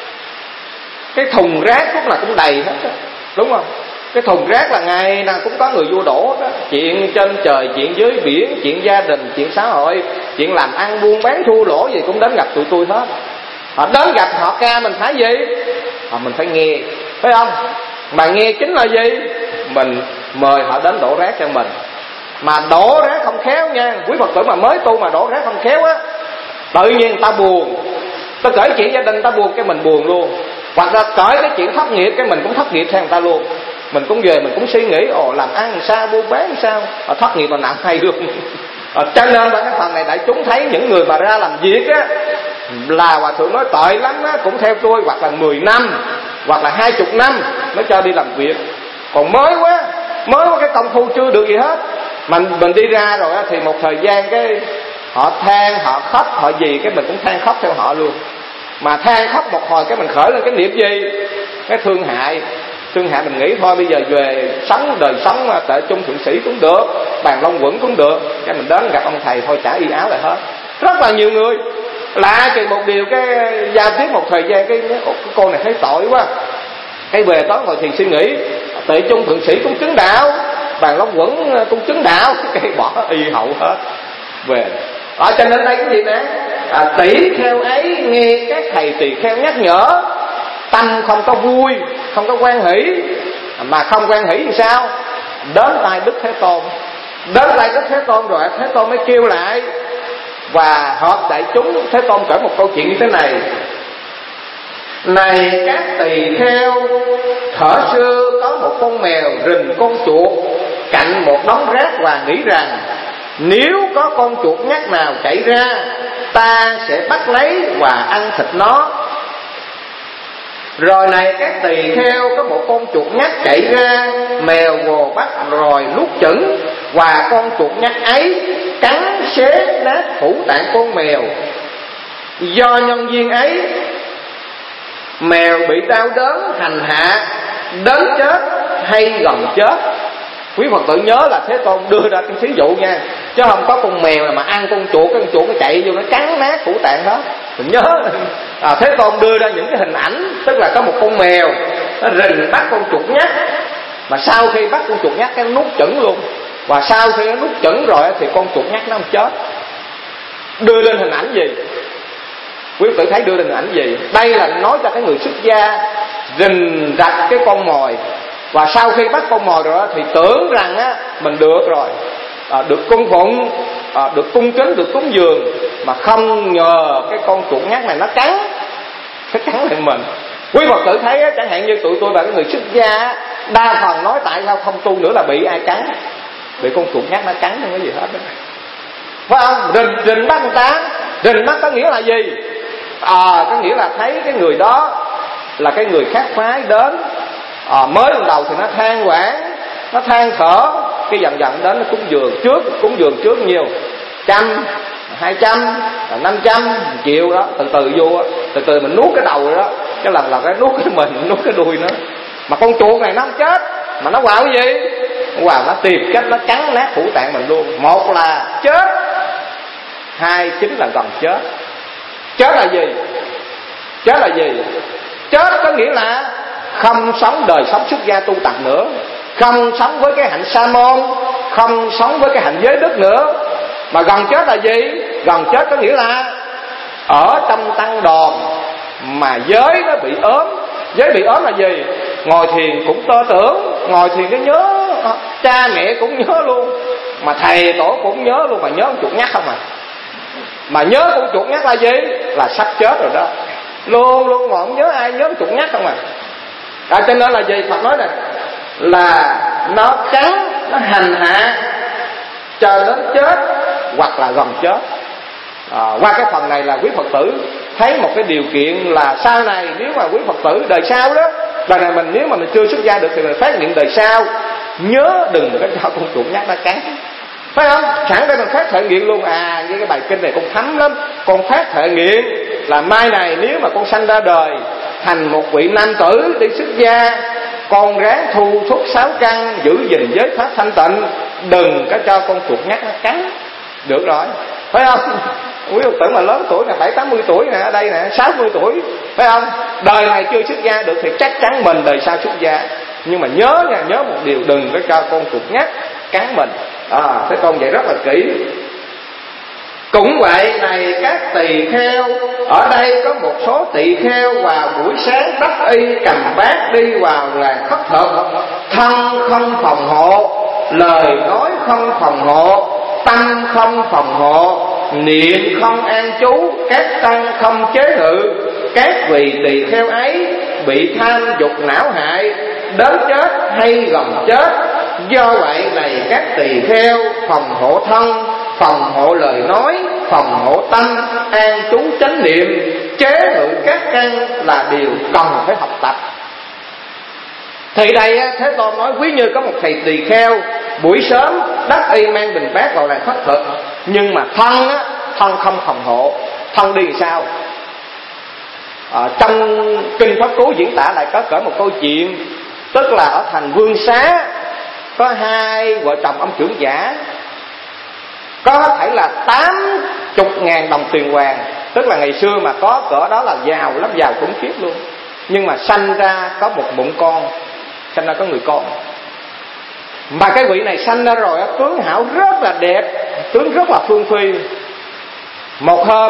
cái thùng rác lúc nào cũng đầy hết đó, đúng không? Cái thùng rác là ngày nào cũng có người vô đổ đó. Chuyện trên trời, chuyện dưới biển, chuyện gia đình, chuyện xã hội, chuyện làm ăn buôn bán thua lỗ gì cũng đến gặp tụi tôi hết. Họ đến gặp họ ca mình phải gì? Họ mình phải nghe, phải không? Mà nghe chính là gì? Mình mời họ đến đổ rác cho mình. Mà đổ rác không khéo nha, quý Phật tử mà mới tu mà đổ rác không khéo á, tự nhiên người ta buồn. Tôi kể chuyện gia đình người ta buồn cái mình buồn luôn. Hoặc là kể cái chuyện thất nghiệp cái mình cũng thất nghiệp theo người ta luôn. Mình cũng về mình cũng suy nghĩ, ồ làm ăn làm sao, buôn bán làm sao, à, thất nghiệp mà nặng hay luôn. À, cho nên là cái phần này đại chúng thấy những người mà ra làm việc á, là Hòa Thượng nói tội lắm á, cũng theo tôi, hoặc là mười năm hoặc là hai chục năm mới cho đi làm việc. Còn mới quá, mới quá cái công phu chưa được gì hết, mà mình đi ra rồi á, thì một thời gian cái họ than, họ khóc, họ gì cái mình cũng than khóc theo họ luôn. Mà than khóc một hồi cái mình khởi lên cái niệm gì? Cái thương hại. Thương hại mình nghĩ thôi bây giờ về sống đời sống Tệ Chung Thượng Sĩ cũng được, Bàn Long Quẩn cũng được. Cái mình đến gặp ông thầy thôi trả y áo lại hết. Rất là nhiều người lạ chừng một điều, cái giao tiếp một thời gian cái, cái cô này thấy tội quá, cái về tối ngồi thiền suy nghĩ, Tệ Chung Thượng Sĩ cũng chứng đạo, Bàn Long Quẩn cũng chứng đạo, cái bỏ y hậu hết về. Ở cho nên đây cái gì nè, à, tỷ kheo ấy nghe các thầy tỳ kheo nhắc nhở, tâm không có vui, không có quan hỷ. Mà không quan hỷ thì sao? Đến tai Đức Thế Tôn, đến tai Đức Thế Tôn rồi Thế Tôn mới kêu lại và họp đại chúng. Thế Tôn kể một câu chuyện như thế này: này các tỳ kheo, thuở xưa có một con mèo rình con chuột cạnh một đống rác và nghĩ rằng nếu có con chuột nhắt nào chạy ra, ta sẽ bắt lấy và ăn thịt nó. Rồi này các tỳ kheo, có một con chuột nhắt chạy ra, mèo vồ bắt rồi nuốt chửng, và con chuột nhắt ấy cắn xé nát phủ tạng con mèo. Do nhân duyên ấy, mèo bị đau đớn hành hạ đến chết hay gần chết. Quý Phật tử nhớ là Thế Tôn đưa ra cái thí dụ nha, chứ không có con mèo mà ăn con chuột, cái con chuột nó chạy vô nó cắn nát phủ tạng đó. Mình nhớ à, Thế Tôn đưa ra những cái hình ảnh, tức là có một con mèo nó rình bắt con chuột nhắt, mà sau khi bắt con chuột nhắt cái nó nuốt chửng luôn, và sau khi nó nuốt chửng rồi thì con chuột nhắt nó không chết. Đưa lên hình ảnh gì? Quý Phật tử thấy đưa lên hình ảnh gì? Đây là nói cho cái người xuất gia rình rạch cái con mồi, và sau khi bắt con mồi rồi thì tưởng rằng á mình được rồi, à, được cung phụng, à, được cung kính, được cúng dường, mà không ngờ cái con chuột nhắt này nó cắn, nó cắn lên mình. Quý Phật tử thấy á, chẳng hạn như tụi tôi và cái người xuất gia đa phần nói tại sao không tu nữa là bị ai cắn, bị con chuột nhắt nó cắn không có gì hết đó. Phải không? Rình rình bắt người ta, rình bắt có nghĩa là gì? À, có nghĩa là thấy cái người đó là cái người khác phái đến. À, mới lần đầu thì nó than vãn, nó than thở, cái dần dần đến nó cúng dường trước, cúng dường trước nhiều trăm, hai trăm, năm trăm, triệu đó, từ từ vô, từ từ mình nuốt cái đầu rồi đó, cái lần là cái nuốt cái mình, nuốt cái đuôi nữa. Mà con chuột này nó không chết, mà nó vào cái gì? Nó vào nó tìm cách nó cắn nát phủ tạng mình luôn. Một là chết, hai chính là gần chết. Chết là gì? Chết là gì? Chết có nghĩa là không sống đời sống xuất gia tu tập nữa, không sống với cái hạnh sa môn, không sống với cái hạnh giới đức nữa. Mà gần chết là gì? Gần chết có nghĩa là ở trong tăng đoàn mà giới nó bị ốm. Giới bị ốm là gì? Ngồi thiền cũng tơ tưởng, ngồi thiền cái nhớ, cha mẹ cũng nhớ luôn, mà thầy tổ cũng nhớ luôn, mà nhớ con chuột nhắt không à. Mà nhớ con chuột nhắt là gì? Là sắp chết rồi đó. Luôn luôn mà không nhớ ai, nhớ con chuột nhắt không à. À, cho nên là gì? Phật nói này là nó cắn, nó hành hạ cho đến chết hoặc là gần chết. À, qua cái phần này là quý Phật tử thấy một cái điều kiện là sau này nếu mà quý Phật tử đời sau đó, đời này mình nếu mà mình chưa xuất gia được thì mình phát nguyện đời sau nhớ đừng có cho con chuột nhắt nó cắn, phải không? Sẵn đây mình phát thệ nguyện luôn. À, với cái bài kinh này con thấm lắm, con phát thệ nguyện là mai này nếu mà con sanh ra đời thành một vị nam tử đi xuất gia, con ráng thu thuốc sáu căn, giữ gìn giới pháp thanh tịnh, đừng có cho con chuột nhắt nó cắn. Được rồi, phải không? Quý Phật tử mà lớn tuổi là bảy tám mươi tuổi nè, ở đây nè sáu mươi tuổi, phải không? Đời này chưa xuất gia được thì chắc chắn mình đời sau xuất gia. Nhưng mà nhớ nha, nhớ một điều, đừng có cho con chuột nhắt cắn mình. À, Thế Tôn dạy rất là kỹ. Cũng vậy này các tỳ kheo, ở đây có một số tỳ kheo vào buổi sáng đắp y cầm bát đi vào làng khất thực, thân không phòng hộ, lời nói không phòng hộ, tâm không phòng hộ, niệm không an trú, các tăng không chế ngự. Các vị tỳ kheo ấy bị tham dục não hại, đến chết hay gần chết. Do vậy này các tỳ kheo, phòng hộ thân, phòng hộ lời nói, phòng hộ tâm, an trú chánh niệm, chế ngự các căn là điều cần phải học tập. Thì đây Thế Tôn nói quý như có một thầy tỳ kheo buổi sớm đắp y mang bình bát vào làng khất thực, nhưng mà thân á, thân không phòng hộ. Thân đi sao? À, trong kinh Pháp Cú diễn tả lại có cỡ một câu chuyện, tức là ở thành Vương Xá có hai vợ chồng ông trưởng giả, có thể là tám chục ngàn đồng tiền vàng, tức là ngày xưa mà có cỡ đó là giàu lắm, giàu khủng khiếp luôn. Nhưng mà sanh ra có một bụng con, sanh ra có người con. Mà cái vị này sanh ra rồi tướng hảo rất là đẹp, tướng rất là phương phi. Một hôm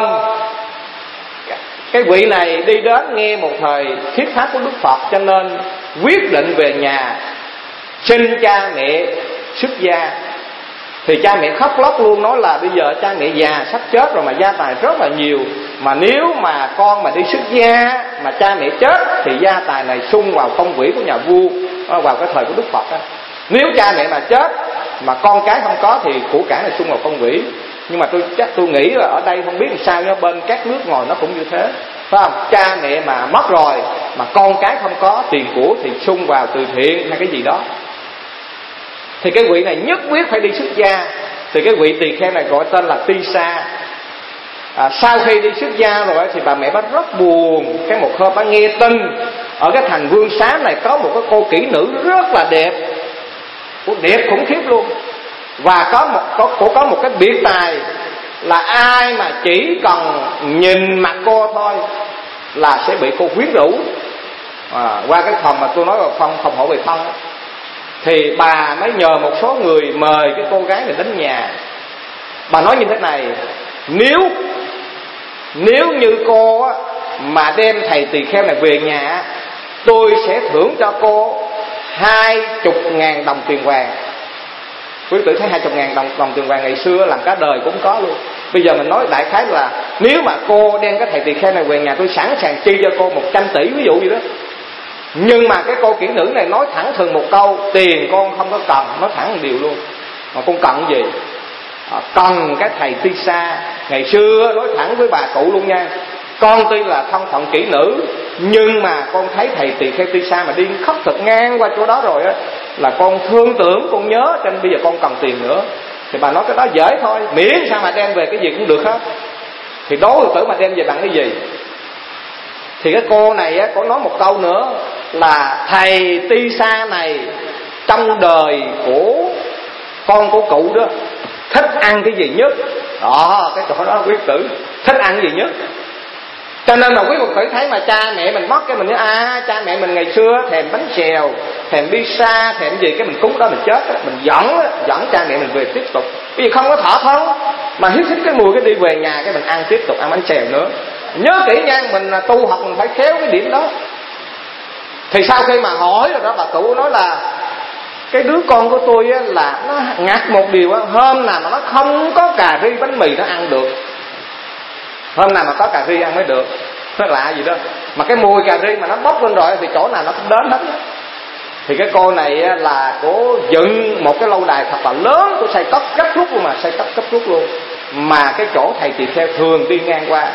cái vị này đi đến nghe một thời thuyết pháp của Đức Phật, cho nên quyết định về nhà xin cha mẹ xuất gia. Thì cha mẹ khóc lóc luôn, nói là bây giờ cha mẹ già sắp chết rồi mà gia tài rất là nhiều, mà nếu mà con mà đi xuất gia mà cha mẹ chết thì gia tài này sung vào công vĩ của nhà vua vào cái thời của Đức Phật đó. Nếu cha mẹ mà chết mà con cái không có thì của cải này sung vào công vĩ. Nhưng mà tôi chắc tôi nghĩ là ở đây không biết làm sao, nhưng bên các nước ngoài nó cũng như thế, phải không? Cha mẹ mà mất rồi mà con cái không có tiền của thì sung vào từ thiện hay cái gì đó. Thì cái vị này nhất quyết phải đi xuất gia. Thì cái vị tỳ kheo này gọi tên là Ti Sa. à, Sau khi đi xuất gia rồi thì bà mẹ bà rất buồn. Cái một hôm bà nghe tin ở cái thành Vương Xá này có một cái cô kỹ nữ rất là đẹp, cô đẹp khủng khiếp luôn. Và có một có, cô có một cái biệt tài là ai mà chỉ cần nhìn mặt cô thôi là sẽ bị cô quyến rũ. à, Qua cái phần mà tôi nói là phòng phòng hộ về thân, thì bà mới nhờ một số người mời cái cô gái này đến nhà. Bà nói như thế này: Nếu Nếu như cô á, mà đem thầy tỳ kheo này về nhà, tôi sẽ thưởng cho cô hai chục ngàn đồng tiền vàng. Quý tử thấy hai chục ngàn đồng, đồng tiền vàng ngày xưa làm cả đời cũng có luôn. Bây giờ mình nói đại khái là nếu mà cô đem cái thầy tỳ kheo này về nhà, tôi sẵn sàng chi cho cô một trăm tỷ, ví dụ gì đó. Nhưng mà cái cô kỹ nữ này nói thẳng thừng một câu: tiền con không có cần. Nói thẳng một điều luôn: mà con cần gì? À, cần cái thầy Ti Sa. Ngày xưa nói thẳng với bà cụ luôn nha: con tuy là thân phận kỹ nữ, nhưng mà con thấy thầy tỳ kheo Ti Sa mà đi khóc thật ngang qua chỗ đó rồi á, là con thương tưởng, con nhớ, cho nên bây giờ con cần tiền nữa. Thì bà nói cái đó dễ thôi, miễn sao mà đem về cái gì cũng được hết. Thì đố người tử mà đem về bằng cái gì? Thì cái cô này á, có nói một câu nữa là thầy Ti Sa này trong đời của con của cụ đó thích ăn cái gì nhất? Đó, cái chỗ đó quý tử thích ăn cái gì nhất. Cho nên là quý Phật tử thấy mà cha mẹ mình mất cái mình nói à, cha mẹ mình ngày xưa thèm bánh xèo, thèm đi xa, thèm gì, cái mình cúng đó mình chết đó, mình dẫn dẫn cha mẹ mình về tiếp tục. Bây giờ không có thỏa thân mà hiếp thích cái mùi cái đi về nhà, cái mình ăn tiếp tục ăn bánh xèo nữa. Nhớ kỹ nha, mình là tu học mình phải khéo cái điểm đó. Thì sau khi mà hỏi rồi đó, bà cụ nói là cái đứa con của tôi á, là nó ngặt một điều á, hôm nào mà nó không có cà ri bánh mì nó ăn được, hôm nào mà có cà ri ăn mới được. Nó lạ gì đó, mà cái mùi cà ri mà nó bốc lên rồi thì chỗ nào nó cũng đến hết. Thì cái cô này là cô dựng một cái lâu đài thật là lớn, cô xây cấp gấp rút luôn, mà xây cấp gấp rút luôn, mà cái chỗ thầy tỳ kheo thường đi ngang qua.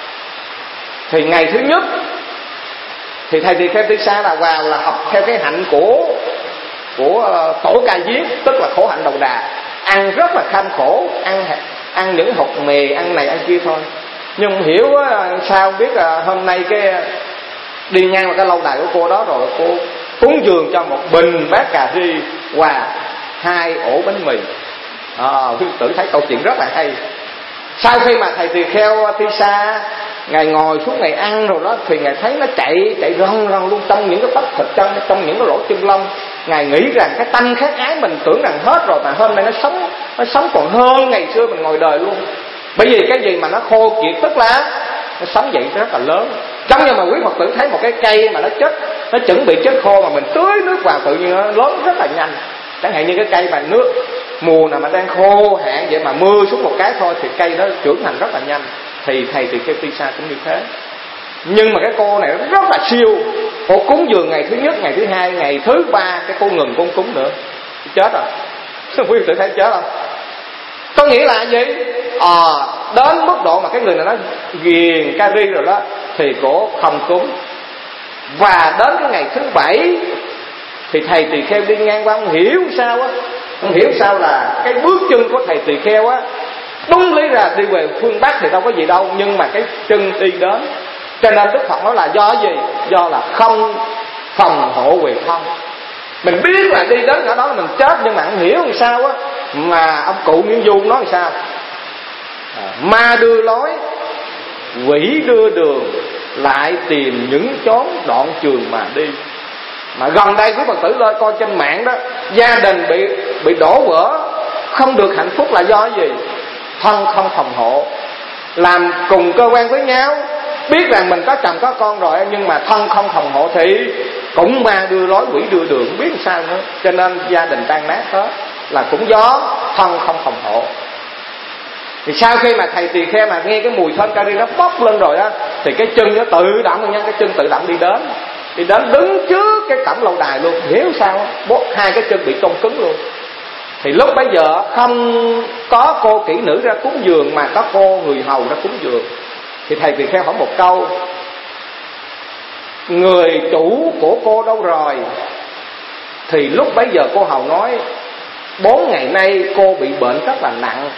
Thì ngày thứ nhất thì thầy tỳ kheo Ti Sa là vào là học theo cái hạnh của của tổ Ca Diếp, tức là khổ hạnh đầu đà, ăn rất là kham khổ, ăn ăn những hột mè, ăn này ăn kia thôi. Nhưng không hiểu á, sao biết là hôm nay cái đi ngang vào cái lâu đài của cô đó rồi, cô cúng dường cho một bình bát cà ri và hai ổ bánh mì. À, quý tử thấy câu chuyện rất là hay. Sau khi mà thầy tỳ kheo Ti Sa ngài ngồi xuống ngày ăn rồi đó, thì ngài thấy nó chạy chạy rong rong luôn trong những cái bắp thịt, trong trong những cái lỗ chân lông. Ngài nghĩ rằng cái tâm khát ái mình tưởng rằng hết rồi, mà hôm nay nó sống nó sống còn hơn ngày xưa mình ngồi đời luôn. Bởi vì cái gì mà nó khô kiệt tức lá, nó sống dậy rất là lớn. Giống như mà quý Phật tử thấy một cái cây mà nó chết, nó chuẩn bị chết khô mà mình tưới nước vào tự nhiên nó lớn rất là nhanh. Chẳng hạn như cái cây mà nước mùa nào mà đang khô hạn vậy mà mưa xuống một cái thôi thì cây nó trưởng thành rất là nhanh. Thì thầy tỳ kheo Ti Sa cũng như thế. Nhưng mà cái cô này rất là siêu. Cô cúng dường ngày thứ nhất, ngày thứ hai, ngày thứ ba cái cô ngừng cô cúng nữa, chết rồi. Quý vị thấy chết không? Có nghĩa là gì? À, đến mức độ mà cái người này nó ghiền cà ri rồi đó thì cổ không cúng. Và đến cái ngày thứ bảy thì thầy tỳ kheo đi ngang qua, không hiểu sao á, không hiểu sao là cái bước chân của thầy tỳ kheo á Đúng lý ra đi về phương Bắc thì đâu có gì đâu, nhưng mà cái chân đi đến. Cho nên Đức Phật nói là do gì? Do là không phòng hộ về thân. Mình biết là đi đến ở đó là mình chết, nhưng mà không hiểu làm sao á. Mà ông cụ Nguyễn Du nói làm sao? À, ma đưa lối, quỷ đưa đường, lại tìm những chốn đoạn trường mà đi. Mà gần đây quý Phật tử lên coi trên mạng đó, gia đình bị bị đổ vỡ, không được hạnh phúc là do gì? Thân không phòng hộ. Làm cùng cơ quan với nhau, biết rằng mình có chồng có con rồi, nhưng mà thân không phòng hộ thì cũng ma đưa lối, quỷ đưa đường, không biết làm sao nữa. Cho nên gia đình tan nát hết là cũng do thân không phòng hộ. Thì sau khi mà thầy tỳ kheo mà nghe cái mùi thơm cari nó bốc lên rồi á, thì cái chân nó tự động nha, cái chân tự động đi đến, đi đến đứng trước cái cổng lâu đài luôn. Hiểu sao á, bố hai cái chân bị cong cứng luôn. Thì lúc bấy giờ không có cô kỹ nữ ra cúng dường, mà có cô người hầu ra cúng dường. Thì thầy tỳ kheo hỏi một câu: người chủ của cô đâu rồi? Thì lúc bấy giờ cô hầu nói: bốn ngày nay cô bị bệnh rất là nặng,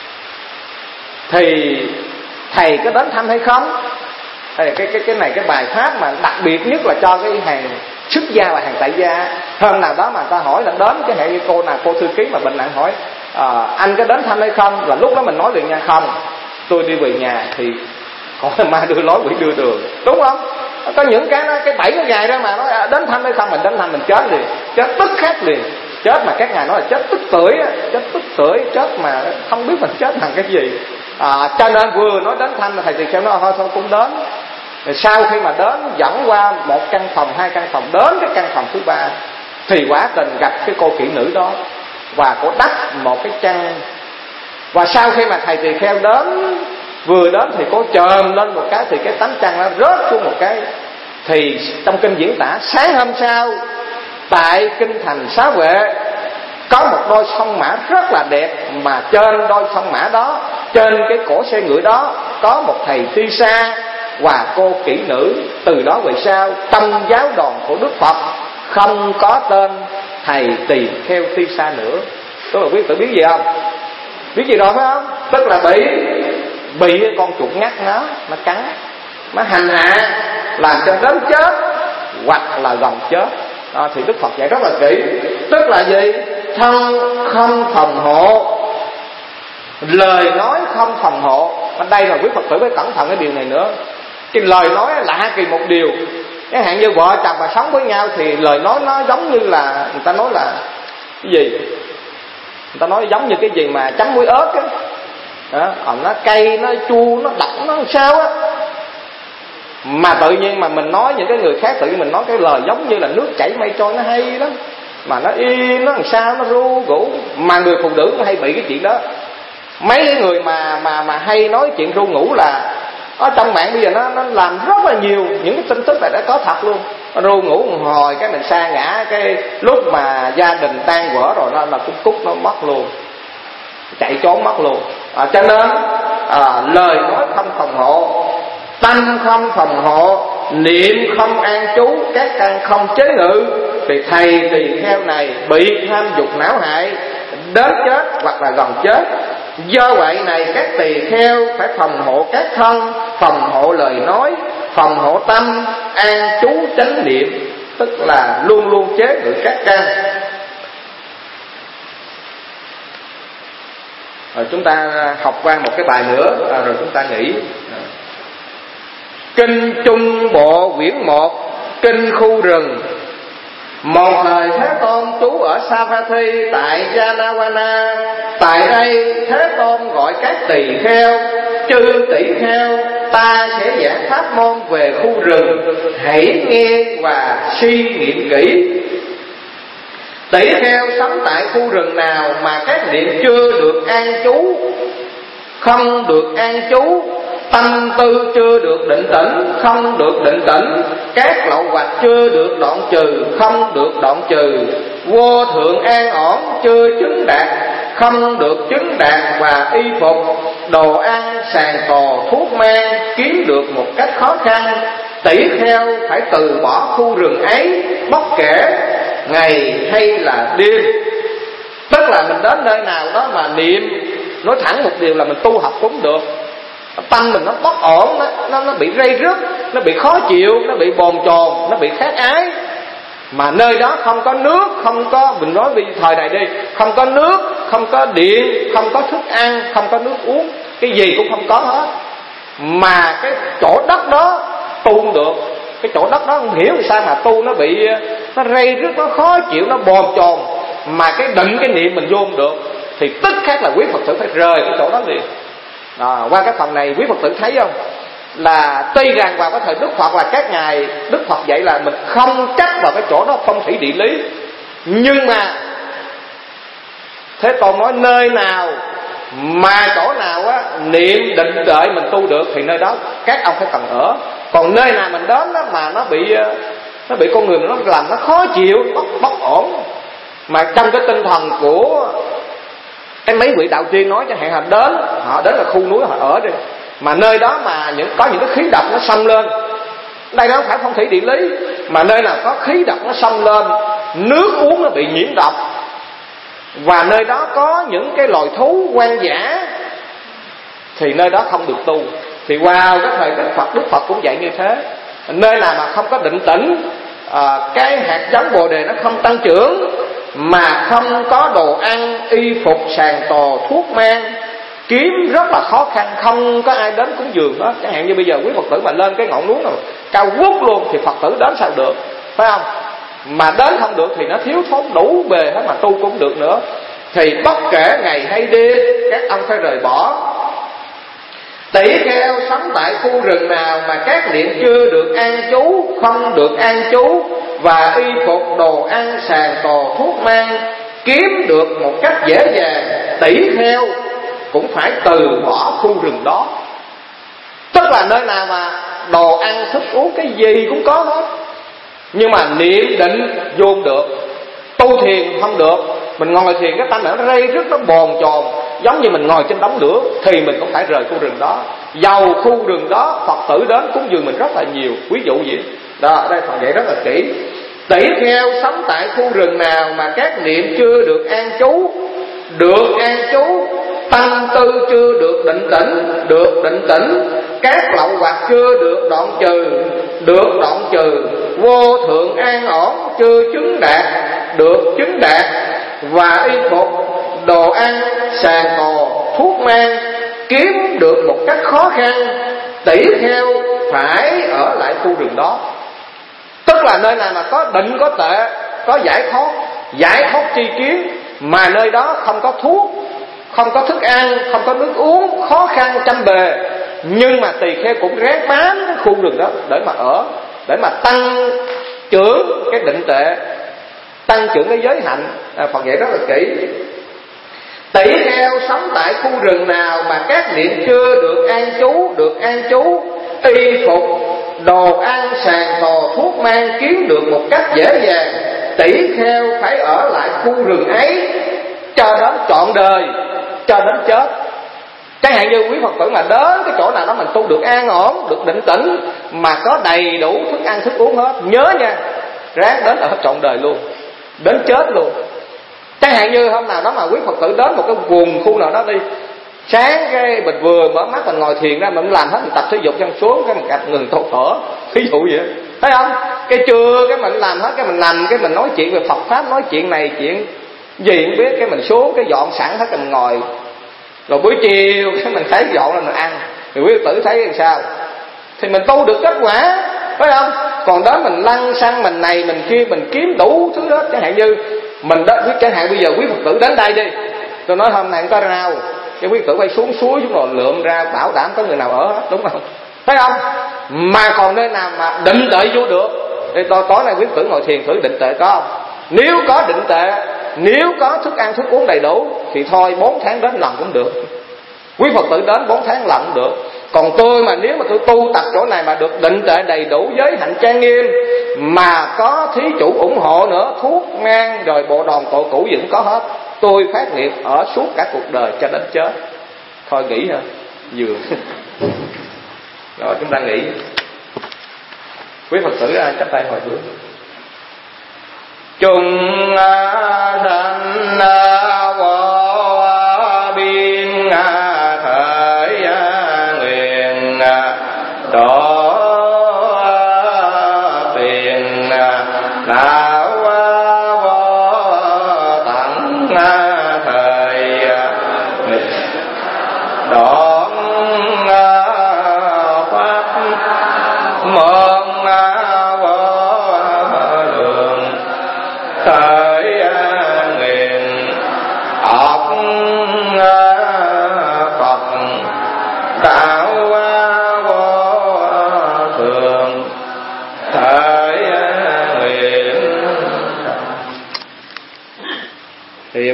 thì thầy có đến thăm hay không? Cái cái cái này cái bài pháp mà đặc biệt nhất là cho cái hàng xuất gia và hàng tại gia. Hôm nào đó mà ta hỏi là đến cái hệ như cô nào, cô thư ký mà bệnh nặng hỏi à, anh có đến thăm hay không, là lúc đó mình nói liền nha: không, tôi đi về nhà. Thì còn ma đưa lối, quỷ đưa đường, đúng không? Có những cái nó, cái bẫy nó gài ra mà nói à, đến thăm hay không, mình đến thăm mình chết liền, chết tức khắc liền. Chết mà các ngài nói là chết tức tưởi, chết tức tưởi, chết mà không biết mình chết bằng cái gì. À, cho nên vừa nói đến thăm là thầy tỳ kheo nói thôi thôi cũng đến. Rồi sau khi mà đến dẫn qua một căn phòng, hai căn phòng, đến cái căn phòng thứ ba thì quả tình gặp cái cô kỹ nữ đó, và cô đắp một cái chăn. Và sau khi mà thầy tỳ kheo đến, vừa đến thì cô chồm lên một cái, thì cái tấm chăn nó rớt xuống một cái. Thì trong kinh diễn tả, sáng hôm sau tại kinh thành Xá Vệ có một đôi song mã rất là đẹp, mà trên đôi song mã đó, trên cái cổ xe ngựa đó có một thầy Ti Sa và cô kỹ nữ. Từ đó về sau trong giáo đoàn của Đức Phật không có tên thầy tỳ kheo Ti Sa nữa. Tôi biết tự biết gì không? Biết gì rồi phải không? Tức là bị bị con chuột ngắt nó nó cắn, nó hành hạ làm cho đến chết hoặc là gần chết. À, thì Đức Phật dạy rất là kỹ. Tức là gì? Thân không phòng hộ, lời nói không phòng hộ. Ở đây là quý Phật tử phải cẩn thận cái điều này nữa. Cái lời nói lạ kỳ một điều. Cái hạn như vợ chồng mà sống với nhau thì lời nói nó giống như là, người ta nói là cái gì? Người ta nói giống như cái gì mà chấm muối ớt á. Đó, nó cay, nó chua, nó độc, nó làm sao á. Mà tự nhiên mà mình nói những cái người khác, tự nhiên mình nói cái lời giống như là nước chảy mây trôi, nó hay lắm. Mà nó yên, nó làm sao, nó ru rũ. Mà người phụ nữ cũng hay bị cái chuyện đó. Mấy cái người mà mà mà hay nói chuyện ru ngủ là ở trong mạng bây giờ nó nó làm rất là nhiều. Những cái tin tức này đã có thật luôn. Nó ru ngủ một hồi cái mình sa ngã, cái lúc mà gia đình tan vỡ rồi nó là cúc cúc nó mất luôn, chạy trốn mất luôn. À, cho nên à, lời nói không phòng hộ, tâm không phòng hộ, niệm không an trú, các căn không chế ngự, thì thầy tỳ kheo này bị tham dục não hại, đến chết hoặc là gần chết. Do vậy này các tỳ kheo phải phòng hộ các thân, phòng hộ lời nói, phòng hộ tâm, an trú chánh niệm, tức là luôn luôn chế ngự các căn. Rồi chúng ta học qua một cái bài nữa à, rồi chúng ta nghỉ. Kinh Trung Bộ quyển một, kinh khu rừng. Một thời Thế Tôn trú ở Savatthi tại Janawana. Tại đây Thế Tôn gọi các tỳ kheo: chư tỷ kheo, ta sẽ giảng pháp môn về khu rừng, hãy nghe và suy nghiệm kỹ. Tỷ kheo sống tại khu rừng nào mà các niệm chưa được an trú, không được an trú, tâm tư chưa được định tĩnh, không được định tĩnh, các lậu hoặc chưa được đoạn trừ, không được đoạn trừ, vô thượng an ổn chưa chứng đạt, không được chứng đạt, và y phục, đồ ăn, sàn cò, thuốc men kiếm được một cách khó khăn, tỷ kheo phải từ bỏ khu rừng ấy bất kể ngày hay là đêm. Tức là mình đến nơi nào đó mà niệm nói thẳng một điều là mình tu học cũng được. Tâm mình nó bất ổn, nó, nó, nó bị rây rứt, nó bị khó chịu, nó bị bồn chồn, nó bị khát ái. Mà nơi đó không có nước, không có, mình nói bây thời này đi, không có nước, không có điện, không có thức ăn, không có nước uống, cái gì cũng không có hết. Mà cái chỗ đất đó tu không được. Cái chỗ đất đó không hiểu vì sao mà tu nó bị, nó rây rứt, nó khó chịu, nó bồn chồn. Mà cái định cái niệm mình vô không được, thì tức khắc là quý Phật tử phải rời cái chỗ đó liền. À, qua cái phần này quý Phật tử thấy không, là tuy rằng vào cái thời Đức Phật là các ngài Đức Phật dạy là mình không chắc vào cái chỗ đó phong thủy địa lý, nhưng mà Thế Tôn nói nơi nào mà chỗ nào á niệm định đợi mình tu được thì nơi đó các ông phải cần ở. Còn nơi nào mình đến đó mà nó bị nó bị con người nó làm nó khó chịu, bất bất ổn, mà trong cái tinh thần của cái mấy vị đạo tiên nói chẳng hạn, họ đến họ đến là khu núi họ ở đi, mà nơi đó mà những có những cái khí độc nó xông lên, đây nó không phải phong thủy địa lý, mà nơi nào có khí độc nó xông lên, nước uống nó bị nhiễm độc, và nơi đó có những cái loài thú hoang dã, thì nơi đó không được tu. Thì vào cái thời Đức Phật, Đức Phật cũng dạy như thế. Nơi nào mà không có định tĩnh, à, cái hạt giống bồ đề nó không tăng trưởng, mà không có đồ ăn, y phục, sàn tò, thuốc men, kiếm rất là khó khăn, không có ai đến cúng dường đó. Chẳng hạn như bây giờ quý Phật tử mà lên cái ngọn núi nào cao vút luôn thì Phật tử đến sao được, phải không? Mà đến không được thì nó thiếu thốn đủ bề hết mà tu cũng được nữa. Thì bất kể ngày hay đêm các ông phải rời bỏ. Tỷ kheo sống tại khu rừng nào mà các niệm chưa được an trú, không được an trú, và y phục, đồ ăn, sàn tò, thuốc mang kiếm được một cách dễ dàng, tỷ kheo cũng phải từ bỏ khu rừng đó. Tức là nơi nào mà đồ ăn, thức uống, cái gì cũng có hết, nhưng mà niệm định vô không được, tu thiền không được. Mình ngồi thiền cái tâm nó rây rứt, nó bồn chồn, giống như mình ngồi trên đống lửa, thì mình cũng phải rời khu rừng đó. Dầu khu rừng đó Phật tử đến cúng dường mình rất là nhiều, ví dụ vậy đó. Đây phần dạy rất là kỹ. Tỷ kheo sống tại khu rừng nào mà các niệm chưa được an trú, được an trú, tâm tư chưa được định tĩnh, được định tĩnh, các lậu hoặc chưa được đoạn trừ, được đoạn trừ, vô thượng an ổn chưa chứng đạt, được chứng đạt, và y phục, đồ ăn, sàn cò, thuốc men kiếm được một cách khó khăn, tỷ kheo phải ở lại khu rừng đó. Tức là nơi nào mà có định, có tuệ, có giải thoát, giải thoát tri kiến, mà nơi đó không có thuốc, không có thức ăn, không có nước uống, khó khăn trăm bề, nhưng mà tỳ kheo cũng ráng bám cái khu rừng đó để mà ở, để mà tăng trưởng cái định tuệ, tăng trưởng cái giới hạnh. À, Phật dạy rất là kỹ. Tỷ kheo sống tại khu rừng nào mà các niệm chưa được an trú, được an trú, y phục, đồ ăn, sàn tò, thuốc mang kiếm được một cách dễ dàng, tỷ kheo phải ở lại khu rừng ấy cho đến trọn đời, cho đến chết. Chẳng hạn như quý Phật tử mà đến cái chỗ nào đó mình tu được an ổn, được định tĩnh, mà có đầy đủ thức ăn thức uống hết, nhớ nha, ráng đến ở hết trọn đời luôn, đến chết luôn. Chẳng hạn như hôm nào đó mà quý Phật tử đến một cái vùng khu nào đó đi, sáng cái mình vừa mở mắt mình ngồi thiền ra, mình làm hết, mình tập thể dục chân xuống cái mình gặp người tô phở, ví dụ vậy, thấy không? Cái trưa cái mình làm hết, cái mình nằm, cái mình nói chuyện về Phật pháp, nói chuyện này chuyện gì không biết, cái mình xuống cái dọn sẵn hết, cái mình ngồi. Rồi buổi chiều cái mình thấy dọn là mình ăn, thì quý Phật tử thấy làm sao? Thì mình tu được kết quả, phải không? Còn đó mình lăn xăng, mình này mình kia, mình kiếm đủ thứ đó. Chẳng hạn như mình đó, chẳng hạn bây giờ quý Phật tử đến đây đi, tôi nói hôm nay có rau, cái quý Phật tử phải xuống suối chúng rồi lượm ra, bảo đảm có người nào ở hết, đúng không? Thấy không? Mà còn nơi nào mà định tuệ vô được, thì tôi tối nay quý Phật tử ngồi thiền thử định tuệ có không? Nếu có định tuệ, nếu có thức ăn thức uống đầy đủ thì thôi bốn tháng đến lần cũng được, quý Phật tử đến bốn tháng lần cũng được. Còn tôi mà nếu mà tôi tu tập chỗ này mà được định tuệ đầy đủ, giới hạnh trang nghiêm, mà có thí chủ ủng hộ nữa, thuốc men rồi bộ đòn tội cũ vẫn có hết, tôi phát nguyện ở suốt cả cuộc đời cho đến chết. Thôi nghỉ hả? Vừa rồi chúng ta nghỉ. Quý Phật tử chắp tay hồi hướng. Chung thành vô biên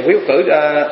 quý Phật tử